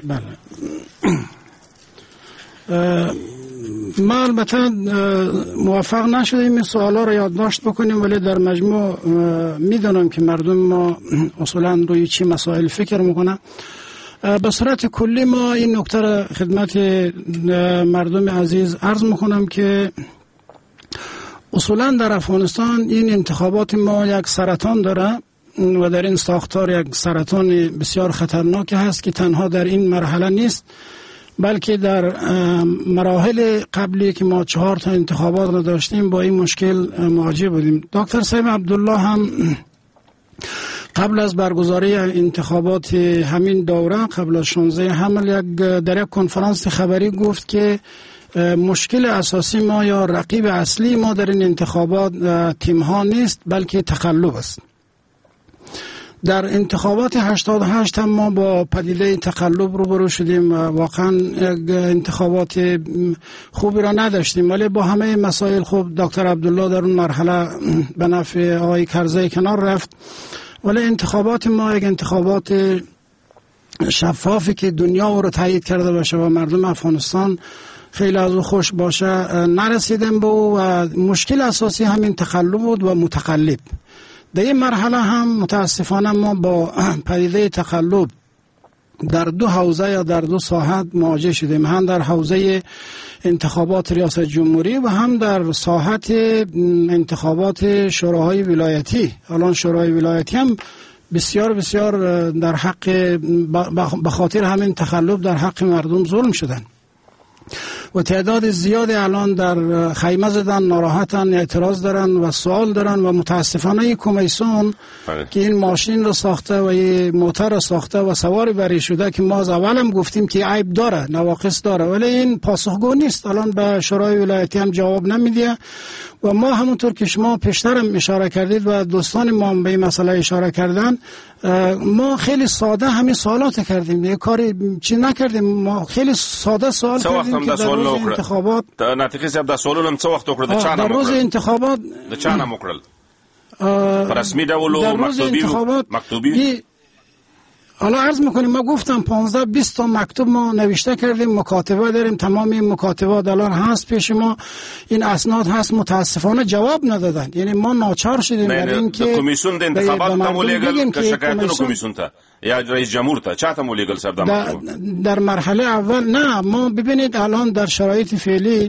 ما البته موفق نشدیم این سوالا رو یادداشت بکنیم ولی در مجموع میدونم که مردم ما اصولا روی چی مسائل فکر میکنن. به صورت کلی ما این نکته را خدمت مردم عزیز عرض میکنم که اصولا در افغانستان این انتخابات ما یک سرطان داره و در این ساختار یک سرطان بسیار خطرناک هست که تنها در این مرحله نیست بلکه در مراحل قبلی که ما 4 تا انتخابات را داشتیم با این مشکل مواجه بودیم. دکتر صاحب عبدالله هم قبل از برگزاری انتخابات همین دوره قبل از 16 حمل در یک کنفرانس خبری گفت که مشکل اساسی ما یا رقیب اصلی ما در این انتخابات تیم ها نیست بلکه تقلب است. در انتخابات 88 هم ما با پدیده تقلب روبرو شدیم و واقعا انتخابات خوبی را نداشتیم ولی با همه مسائل خوب دکتر عبدالله در اون مرحله به نفع آقای کرزی کنار رفت ولی انتخابات ما یک انتخابات شفافی که دنیا رو تایید کرده باشه و مردم افغانستان خیلی از او خوش باشه نرسیدیم به و مشکل اساسی همین تقلب بود و متقلب. در این مرحله هم متاسفانه ما با پدیده تقلب در 2 حوزه یا در 2 ساحت مواجه شدیم، هم در حوزه انتخابات ریاست جمهوری و هم در ساحت انتخابات شوراهای ولایتی. الان شورای ولایتی هم بسیار بسیار در حق به خاطر همین تقلب در حق مردم ظلم شدن و تعداد زیادی الان در خیمه زدن، ناراحتن، اعتراض دارن و سوال دارن و متاسفانه کمیسیون که این ماشین رو ساخته و این موتور رو ساخته و سواری بری شده که ما از اولم گفتیم که عیب داره، نواقص داره، ولی این پاسخگو نیست. الان به شورای ولایتی هم جواب نمیده و ما همونطور که شما پیشترم اشاره کردید و دوستان ما به این مسئله اشاره کردن، ما خیلی ساده همین سوالات کردیم، یه کاری چی نکردیم، ما خیلی ساده سوال کردیم که در روز انتخابات ناتقی صاحب د سوالونو څه وخت وکړه، د چا در روز انتخابات د چا نه وکړل په رسمي ډول او مکتوبی. حالا عرض میکنیم ما گفتم 15-20 تا مکتوب ما نوشته کردیم، مکاتبه داریم، تمام این مکاتبات الان هست پیش ما، این اسناد هست، متاسفانه جواب ندادن. یعنی ما ناچار شدیم در این که کمیسیون د انتخابات ته ولېګل که شکایتونو کمیسیون ته یا رئیس جمهور ته چاته ولېګل صاحب در مرحله اول نه. ما ببینید الان در شرایط فعلی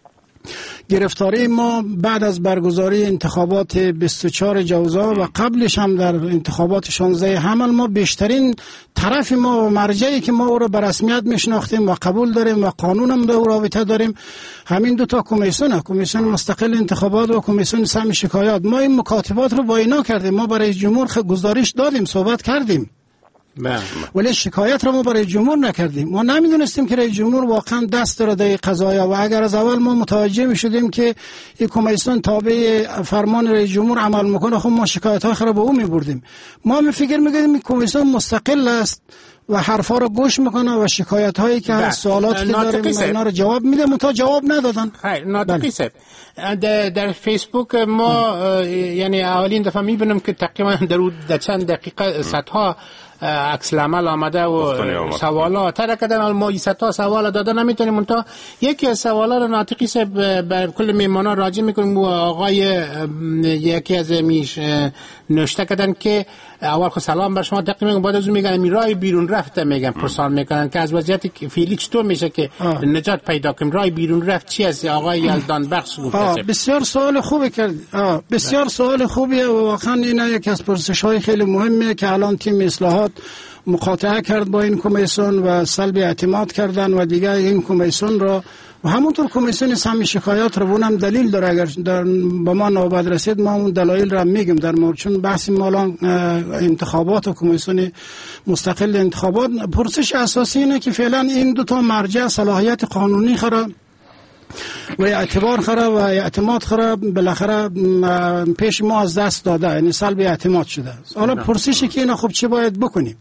گرفتاری ما بعد از برگزاری انتخابات 24 جوزا و قبلش هم در انتخابات 16 حمل، ما بیشترین طرف ما و مرجعی که ما او را به رسمیت میشناختیم و قبول داریم و قانون هم به او رابطه داریم همین دو تا کمیسیون، کمیسیون مستقل انتخابات و کمیسیون سهم شکایات. ما این مکاتبات رو با اینا کردیم، ما برای جمهور گزارش دادیم، صحبت کردیم، ولی شکایت را ما برای جمهور نکردیم. ما نمیدونستیم که رئیس جمهور واقعا دست داره در قضایا و اگر از اول ما متوجه میشدیم که این کمیسیون تابع فرمان رئیس جمهور عمل میکنه، خب ما شکایت های خراب به اون میبردیم. ما فکر میکردیم این کمیسیون مستقل است و حرفا رو گوش میکنه و شکایت هایی که هست، سوالاتی که داریم اینا رو جواب میده، منتها جواب ندادن. ناطقی صاحب در فیسبوک ما یعنی اولین دفعه میبینم که تقریبا در چند دقیقه صدها عکس العمل آمده و سوالات تر کردن. ما این صدها سوال داده نمیتونیم، منتها یکی از سوالا رو ناطقی صاحب بر کل میمانا راجع میکنیم و آقای یکی از میش نوشته کردن که اول خود سلام بر شما تقدیم، بعد از اون میگن رای بیرون رفته، میگن پرسان میکنن که از وضعیت فعلی چطور میشه که نجات پیدا کنیم، رای بیرون رفت چی است؟ آقای یلدان بخش گفته. بسیار سوال خوبی کرد، بسیار سوال خوبیه و واقعا این یکی از پرسش‌های خیلی مهمه که الان تیم اصلاحات مقاطعه کرد با این کمیسیون و سلب اعتماد کردن و دیگه این کمیسیون را و همونطور کمیسیون سهم شکایات رو اونم دلیل داره، اگر با ما نوبت رسید ما اون دلایل رو میگیم در مورد، چون بحث ما انتخابات و کمیسیون مستقل انتخابات. پرسش اساسی اینه که فعلا این دو تا مرجع صلاحیت قانونی خراب و اعتبار خراب و اعتماد خراب بالاخره پیش ما از دست داده، یعنی سلب اعتماد شده. حالا پرسشی که اینا خب چی باید بکنیم؟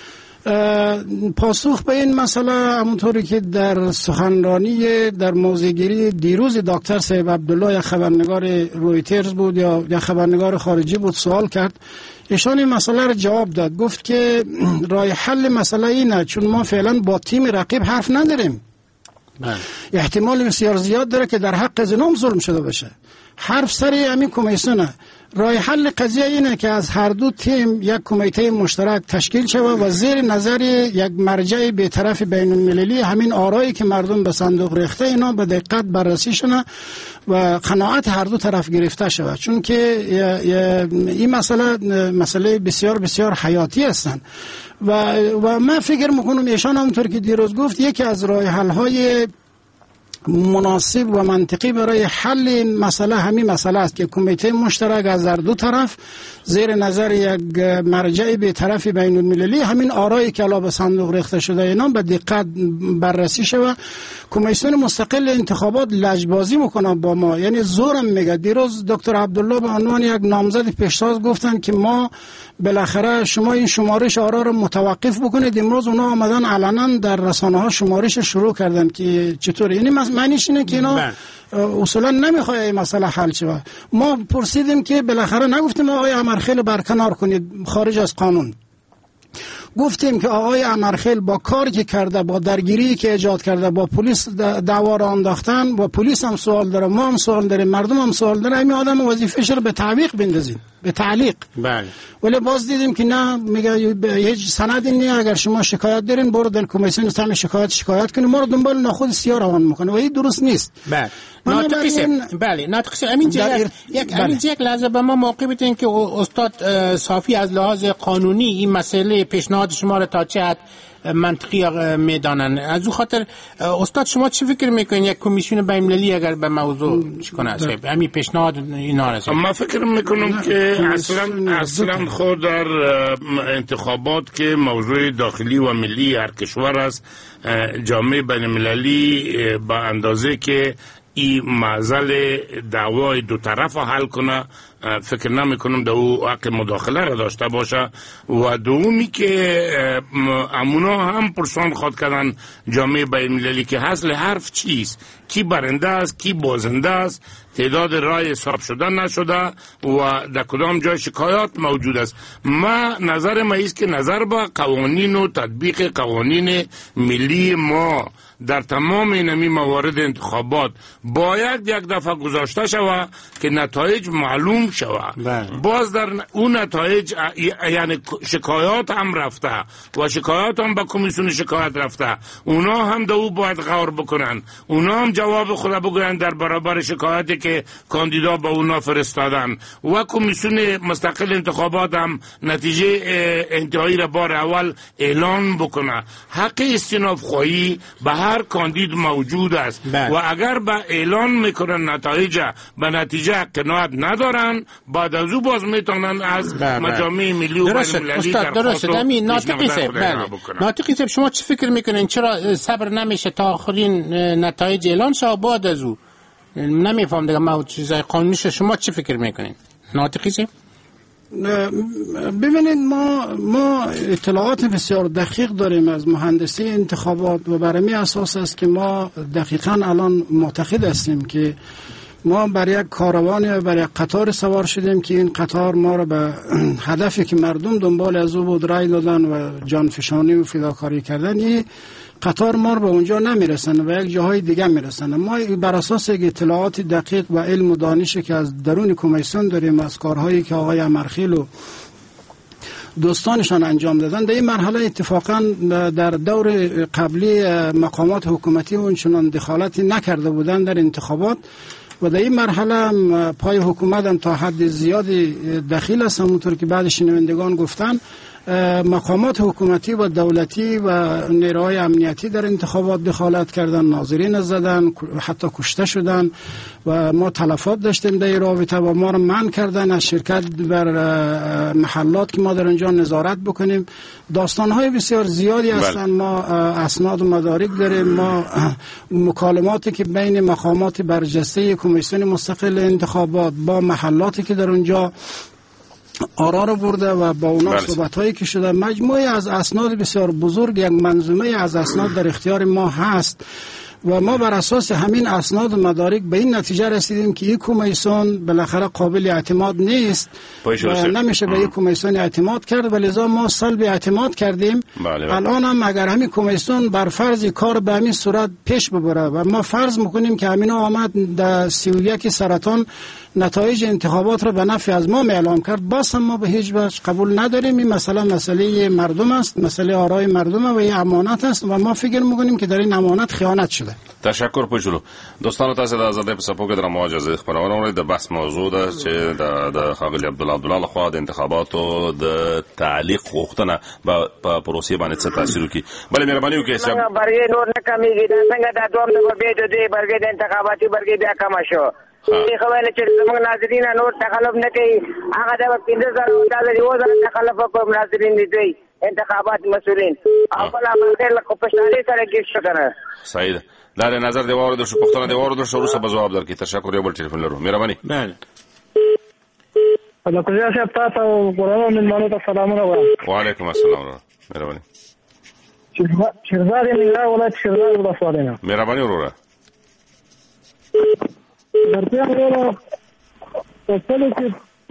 پاسخ به این مسئله همونطوری که در سخنرانی در موضع‌گیری دیروز دکتر صاحب عبدالله، یک خبرنگار رویترز بود یا خبرنگار خارجی بود، سوال کرد، ایشان این مسئله رو جواب داد، گفت که راه حل مسئله اینه، چون ما فعلا با تیم رقیب حرف نداریم، احتمال بسیار زیاد داره که در حق زنام ظلم شده باشه، حرف سری همین کمیسیونه. راه حل قضیه اینه که از هر دو تیم یک کمیته مشترک تشکیل شود و زیر نظر یک مرجع بی‌طرف بین‌المللی همین آرایی که مردم به صندوق ریخته اینا به دقت بررسی شونه و قناعت هر دو طرف گرفته شود، چون که این مسئله بسیار بسیار حیاتی هستند و من فکر میکنم ایشان همونطور که دیروز گفت یکی از راه حل های مناسب و منطقی برای حل این مسئله همین مسئله است که کمیته مشترک از هر دو طرف زیر نظر یک مرجع بی‌طرف بین المللی همین آرایی که الان به صندوق ریخته شده اینا به دقت بررسی شود. کمیسیون مستقل انتخابات لجبازی میکنه با ما، یعنی زورم میگه. دیروز دکتر عبدالله به عنوان یک نامزد پیشتاز گفتن که ما بالاخره شما این شمارش آرا رو متوقف بکنید. امروز اونا آمدن علنا در رسانه ها شمارش شروع کردن که چطور، یعنی معنیش اینه که اینا اصولا نمیخواد این مسئله حل شود. ما پرسیدیم که بالاخره نگفتیم آقای امرخیل برکنار کنید خارج از قانون، گفتیم که آقای امرخیل با کاری که کرده، با درگیری که ایجاد کرده، با پلیس دعوا را انداختن، با پلیس هم سوال داره، ما هم سوال داریم، مردم هم سوال داره، همین آدم وظیفه‌ش رو به تعویق بندازیم، به تعلیق. بله. ولی باز دیدیم که نه، میگه هیچ سندی نیست، اگر شما شکایت دارین برو در کمیسیون سهم شکایت کنید، ما رو دنبال ناخود سیاه روان میکنه و این درست نیست. بله. ناطقی صاحب بله ناطقی صاحب همین یک لحظه به ما موقع بدین که استاد صافی از لحاظ قانونی این مسئله پیشنهاد شما را تا چه حد منطقی میدانن. از او خاطر استاد شما چی فکر میکنین یک کمیسیون بین‌المللی اگر به موضوع کنه همین پیشنهاد اینا رسید؟ من فکر میکنم که اصلا خود در انتخابات که موضوع داخلی و ملی هر کشور است، جامعه بین‌المللی با اندازه که این معضل دعوای دو طرف حل کنه فکر نمی کنم در او حق مداخله را داشته باشه. و دومی که امونا هم پرسان خود کردن جامعه بین‌المللی که اصل حرف چیست، کی برنده است کی بازنده است، تعداد رای حساب شده نشده و در کدام جای شکایات موجود است. نظر ما است که نظر با قوانین و تطبیق قوانین ملی ما در تمام اینمی موارد انتخابات باید یک دفعه گذاشته شود که نتایج معلوم شود. باز در اون نتایج یعنی شکایات هم رفته و شکایات هم به کمیسیون شکایت رفته، اونا هم دو باید غور بکنن، اونا هم جواب خود بگوین در برابر شکایاتی که کاندیدا به اونا فرستادن و کمیسیون مستقل انتخابات هم نتیجه انتهایی را بار اول اعلان بکنه. حق استیناف خواهی به هر کاندید موجود است و اگر به اعلان میکنن نتایج به نتیجه قناعت ندارن بعد از او باز میتونن از مجامع ملی و بین‌المللی درخواست ناطقی صاحب شما چی فکر میکنین چرا صبر نمیشه تا آخرین نتایج اعلان شه بعد از او؟ نمیفهم دیگه ما چیزای قانونیش شما چی فکر میکنین ناطقی صاحب؟ ببینید ما اطلاعات بسیار دقیق داریم از مهندسی انتخابات و بر همین اساس است که ما دقیقاً الان معتقد هستیم که ما بر یک کاروان یا بر یک قطار سوار شدیم که این قطار ما را به هدفی که مردم دنبال از او بود رای دادن و جانفشانی و فداکاری کردن، این قطار ما رو به اونجا نمیرسن و یک جاهای دیگه میرسن. ما بر اساس اطلاعات دقیق و علم و دانشی که از درون کمیسیون داریم، از کارهایی که آقای امرخیل و دوستانشان انجام دادن، در این مرحله اتفاقا در دور قبلی مقامات حکومتی اونچنان دخالتی نکرده بودن در انتخابات و در این مرحله پای حکومت هم تا حد زیادی دخیل است. همونطور که بعد شنوندگان گفتن مقامات حکومتی و دولتی و نیروهای امنیتی در انتخابات دخالت کردن، ناظرین زدن، حتی کشته شدن و ما تلفات داشتیم در این رابطه و ما را منع کردن از شرکت بر محلات که ما در اونجا نظارت بکنیم. داستانهای بسیار زیادی هستند. ما اسناد و مدارک داریم، ما مکالماتی که بین مقامات برجسته کمیسیون مستقل انتخابات با محلاتی که در اونجا آرا رو برده و با اونا صحبت‌هایی که شده، مجموعه از اسناد بسیار بزرگ، یک منظومه از اسناد در اختیار ما هست و ما بر اساس همین اسناد و مدارک به این نتیجه رسیدیم که این کمیسیون بالاخره قابل اعتماد نیست و نمیشه به این کمیسیون اعتماد کرد و لذا ما سلب اعتماد کردیم. الان هم اگر همین کمیسیون بر فرض کار به همین صورت پیش ببره و ما فرض میکنیم که همین آمد در 31 سرطان نتایج انتخابات را به نفع از ما اعلام کرد، باز ما به هیچ وجه قبول نداریم. این مسئله مردم است، مسئله آرای مردم و این امانت است و ما فکر میکنیم که در این امانت خیانت شده. تشکر پوجلو. دوستان تاسو د آزادۍ په سپو کې د مواجهه خبرونه د بحث موضوع ده چې د ښاغلي عبدالله لخوا د انتخاباتو د تعلیق غوښتنه په پروسې باندې څه تاثیر وکړي. بلې مهرباني وکړئ چې برګې نور نه کمیږي، دا څنګه دا دوم د به د برګې د انتخاباتي برګې بیا کم شو. دې خبره چې زموږ ناظرین نور تخلف نه کوي، هغه د 15000 یو ځل تخلف کوم ناظرین دي انتخابات مسؤلین او بل امر کو پښتانه سره کې شو کنه. صحیح ده. دا د نظر دی واره د شو پښتنه دی واره د شو وروسته به جواب درکړي. تشکر. یو بل ټلیفون لرو. مهرباني. بله. ډاکټر صاحب تاسو ورونو مېلمانو ته سلامونه وایم. وعلیکم السلام. مهرباني. شیرزاد نه ولایت شیرزاد ولسوالۍ نه. مهرباني وروره. درته وروره په څلو کې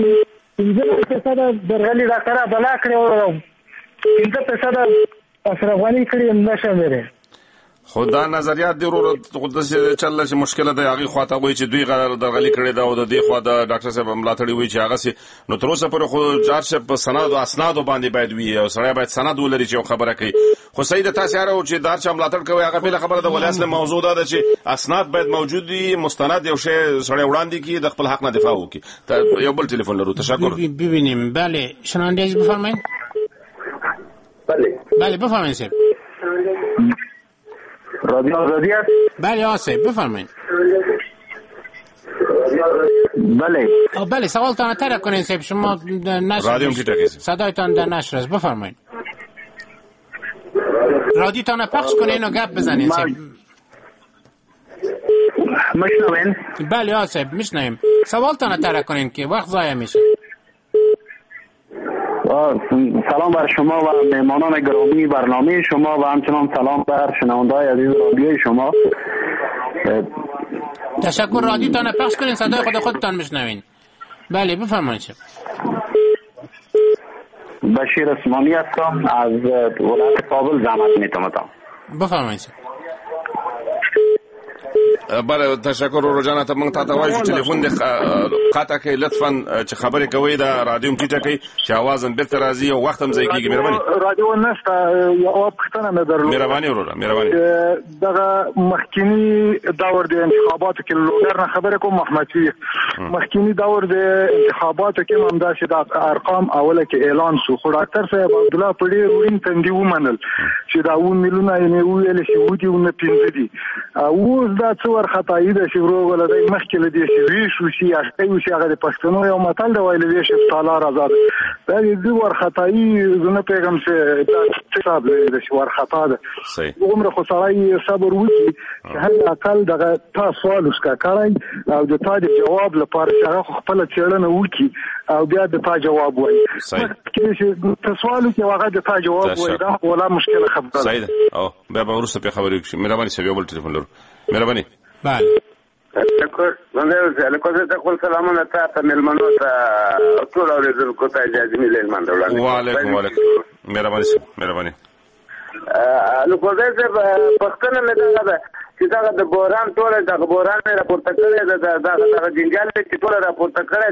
15% درغلي ډاکټر بلا کړو 15% اشرف غنی کړی نشه مېره. خدا نظریات دی ورو خود څه چل چې مشکله ده هغه خواته وای چې دوی غلي کړي دا او د دې خوا د ډاکټر صاحب ملاتړي وای چې هغه سي نو تر اوسه پر خو چارش په سند او اسناد باندې باید وي او سره باید سند ولري چې خبره کوي خو سید تاسو یاره چې دار چې ملاتړ کوي هغه په خبره د ولایت له موضوع ده چې اسناد باید موجود وي مستند یو شی سره وړاندې کی د خپل حق نه دفاع وکي یو بل ټلیفون لرو تشکر ببینیم بله شنوندگی بفرمایید بله بفرمایید سر رادیو آزادی است؟ بله آسه بفرمایید بله سوالتان ترک کنین سیب شما رادیو صدایتان در نشر است بفرمایید رادیوتان پخش کنین و گپ بزنین سیب مشنوین؟ بله آسه میشنویم سوالتان ترک کنین که وقت ضایع میشه سلام بر شما و مهمانان گرامی برنامه شما و همچنان سلام بر شنونده‌های عزیز رادیوی شما. تشکر رادیوتان پخش کنین صدای خودتان بشنوین. بله بفرمایید. بشیر عثمانی هستم از ولایت کابل زحمت می‌کنم. بفرمایید. بله تشکر روزانه ته موږ ته وایو چې ټلیفون دې قطع کړئ لطفا چې خبرې کوي دا رادیو ټیټه کړئ چې आवाज هم بیرته راځي او وخت هم ځای کېږي مهرباني رادیو نشته یو پښتنه مې درلود مهرباني وروره مهرباني دغه مخکینی دور د انتخاباتو کې لوګر نه خبرې کوم محمدي مخکینی دور د انتخاباتو کې هم دا چې د ارقام اوله کې اعلان شو خو ډاکټر صاحب عبد الله پړي روین تندي ومنل چې دا و ملونه یې ویل چې ودی ونه پینځدي او دا څور خطای ده چې ورو ولدای مخکې لدی چې ویشو شي اخته شي هغه د پښتنو یو متل دی ویل ویش تعالی آزاد دا دې ور خطای زنه پیغام چې حساب لري چې ور خطا ده عمر خو سړی صبر وکړي چې هر اقل دغه تاسو سوال وکړه کړئ او د تا د جواب لپاره چې هغه خپل چیرنه وکړي او بیا د تا جواب وایي چې تاسو کې هغه د تا جواب وایي دا ولا مشکل خبره صحیح او بیا به ورسره په خبرې وکړي مهرباني سوي بل ټلیفون لرو مهرباني بله تشکر منځ له کوڅه ته خپل سلامونه ته ملمنو ته ټول اوریدونکو ته اجازه مې لمن وړاندې وعلیکم مهرباني نو کوڅه ته پښتنه مې دا چې دا د بوران ټول د بوران راپورته کړی دا جنجال چې ټول راپورته کړی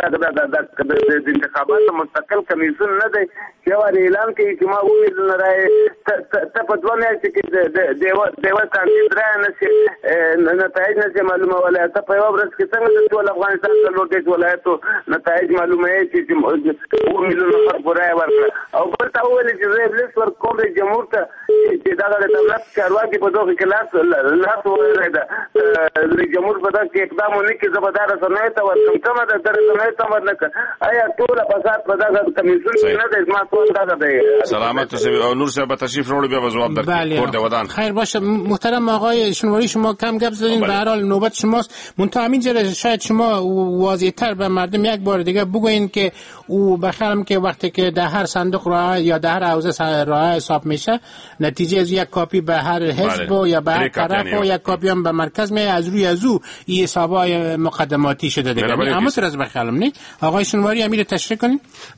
دا د انتخاباتو مستقل کمیسیون نه دی چې ور اعلان کوي چې ما وویل نه راي ته په دوه میاشتو کې دیو کاندید را نه شي نتایج نه معلومه ولا ته په یو ورځ کې څنګه د ټول افغانستان د لوټیج ولایتو نتایج معلومه چې 2 میلیون نفر پورای ورکړه او بل تا ویل چې ریبلس ور کوم جمهور ته چې دا د دولت کاروان په دوه کلاس لاس وره ده جمهور په دغه اقدام ونه کې زبردار سنوي ته ورکم کومه ده در سنوي ته ورنکه آیا ټول فساد په دغه کمیسیون نه ده ما ټول دا ده سلامت او نور صاحب تشریف وروړي بیا جواب درکړم کور د ودان خیر باشه محترم آقای شنواری شما کم گپ زدین به هر حال نوبت شماست منتها همینجا شاید شما واضح‌تر به مردم یک بار دیگه بگوین که او بخرم که وقتی که در هر صندوق راه یا در هر حوزه راه حساب میشه نتیجه از یک کاپی به هر حزب یا به هر طرف و یک کاپی هم به مرکز می از روی ازو این حسابای مقدماتی شده دیگه اما از بخیالم نی آقای شنواری امیر تشریح کنین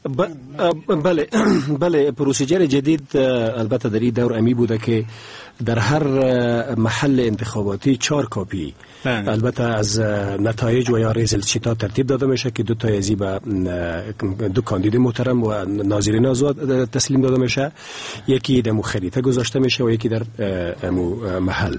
بله پروسیجر جدید البته در این دور امی بوده که در هر محل انتخاباتی 4 کاپی البته از نتایج و یا ریزلت شیت ترتیب داده میشه که 2 تا ازی به 2 کاندید محترم و ناظرین آزاد تسلیم داده میشه یکی در خریطه گذاشته میشه و یکی در محل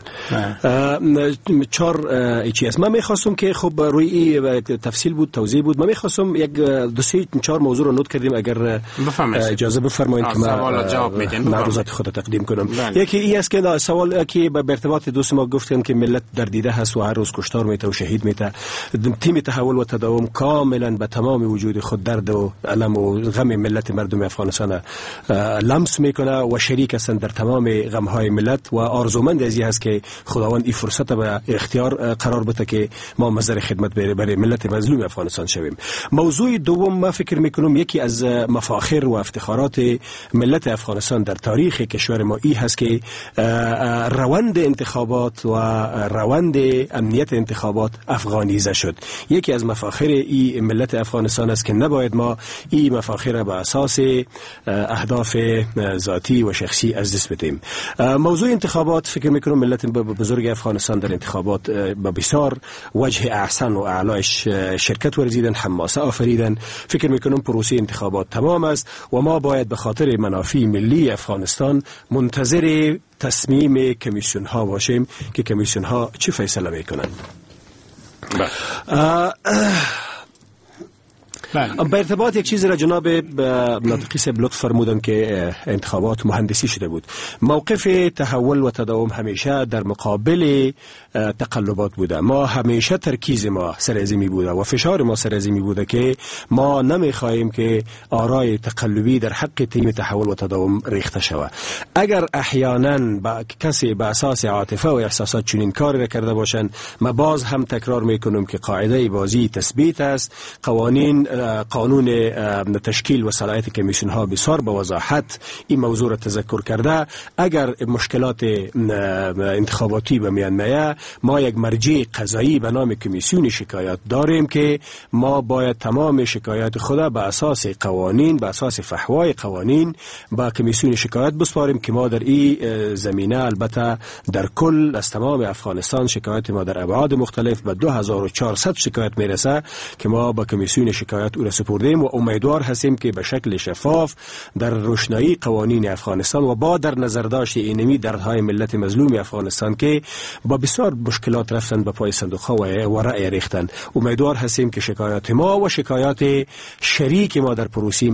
4 چی است من میخواستم که خب روی تفصیل بود توضیح بود من میخواستم یک 2-3-4 موضوع رو نوت کردیم اگر اجازه بفرمایید که من معروضات خود تقدیم کنم یکی این است که سوال که به ارتباط دوست ما گفتن که ملت در دیده هست و هر روز کشتار میته و شهید میته تیم تحول و تداوم کاملا به تمام وجود خود درد و الم و غم ملت مردم افغانستان لمس میکنه و شریک هستند در تمام غم های ملت و آرزومند از این هست که خداوند این فرصت به اختیار قرار بده که ما مظهر خدمت برای ملت مظلوم افغانستان شویم. موضوع دوم ما فکر میکنم یکی از مفاخر و افتخارات ملت افغانستان در تاریخ کشور ما این هست که روند انتخابات و روند امنیت انتخابات افغانیزه شد. یکی از مفاخر این ملت افغانستان است که نباید ما این مفاخر به اساس اهداف ذاتی و شخصی از دست بدیم. موضوع انتخابات فکر میکنم ملت بزرگ افغانستان در انتخابات با بسیار وجه احسن و اعلایش شرکت ورزیدن، حماسه آفریدن. فکر میکنم پروسه انتخابات تمام است و ما باید به خاطر منافع ملی افغانستان منتظر تصمیم کمیسیون ها باشیم که کمیسیون ها چه فیصله میکنند. به ارتباط یک چیزی را جناب ناطقی صاحب لطف فرمودن که انتخابات مهندسی شده بود. موقف تحول و تداوم همیشه در مقابل تقلبات بوده. ما همیشه ترکیز ما سرازیمی بوده و فشار ما سرازیمی بوده که ما نمیخواهیم که آرای تقلبی در حق تیم تحول و تداوم ریخته شود. اگر احیانا کسی به اساس عاطفه و احساسات چنین کاری را کرده باشند، ما باز هم تکرار میکنم که قاعده بازی تثبیت است. قانون تشکیل و صلاحیت کمیسیون ها بسیار با وضاحت این موضوع را تذکر کرده. اگر مشکلات انتخاباتی به میان میاد، ما یک مرجع قضایی به نام کمیسیون شکایات داریم که ما باید تمام شکایات خود به اساس قوانین، به اساس فحوای قوانین با کمیسیون شکایات بسپاریم که ما در این زمینه البته در کل از تمام افغانستان شکایات ما در ابعاد مختلف به 2400 شکایت میرسه که ما با کمیسیون شکایات او را سپردیم و امیدوار هستیم که به شکل شفاف در روشنایی قوانین افغانستان و با در نظر داشت اینمی دردهای ملت مظلوم افغانستان که با بسیار مشکلات رفتن به پای صندوق ها و رأی ریختن، امیدوار هستیم که شکایات ما و شکایات شریک ما در پروسه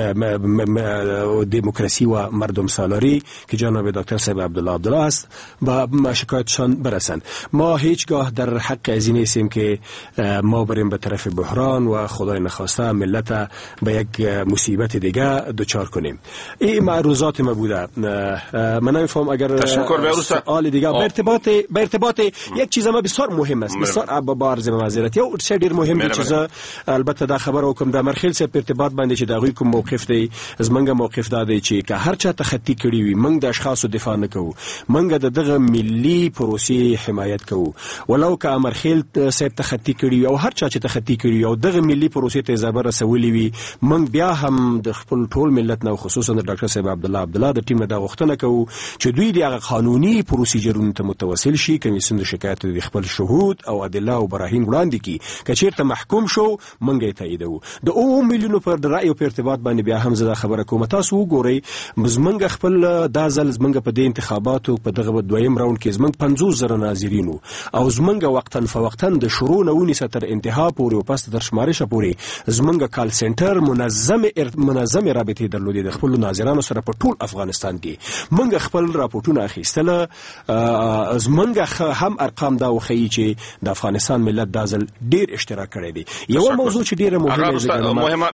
دموکراسی و مردم سالاری که جناب دکتر صاحب عبدالله است با شکایتشان برسند. ما هیچگاه در حق از این نیستیم که ما بریم به طرف بحران و خدای نخواسته ملت به یک مصیبت دیگه دچار کنیم. این معروضات ما بوده. من نمیفهم اگر سوال دیگه به ارتباط یک چیز ما بسیار مهم است، بسیار با عرض معذرت یا شدیر مهم چیز البته دا خبر حکم د مرخیل سره ارتباط باندې چې دغه کوم موقف دی از منګه موقف دادی چې هر چا تخطی کړی وي منګ د اشخاصو دفاع نه کوو، منګ دغه ملي پروسې حمایت کوو ولو که مرخیل سره تخطی کړی او هر چا چې تخطی کړی او دغه ملي پروسې ته زبر رسولې وي، منګ بیا هم د خپل ټول ملت نو خصوصا د ډاکټر صاحب عبدالله د ټیم د غوښتنه کوو چې دوی دغه قانوني پروسیجرونو ته متوسل شي، کمیسیون د شکایت د خپل شهود او ادله او براهین وړاندې کی که چیرته محکوم شو منګه تاییدو د او میلیونو پر رأی او په ارتباط باندې بیا هم زده خبره کوم. تاسو وګورئ زمنګ خپل دازل زمنګ په دې انتخاباتو په دغه دویم راوند کې زمنګ 50,000 ناظرینو او زمنګ وقتن فوقتن د شروع نونی تر انتها پورې او پس در شمارش پورې زمنګ کال سنټر منظم رابطه درلودي د خپل ناظرانو سره په ټول افغانستان کې منګ خپل راپورټونه اخیستله. زمنګ هم ارقام دا وخی چې د افغانستان ملت دازل ډیر اشتراک کړی دی. یو موضوع چې ډیره مهمه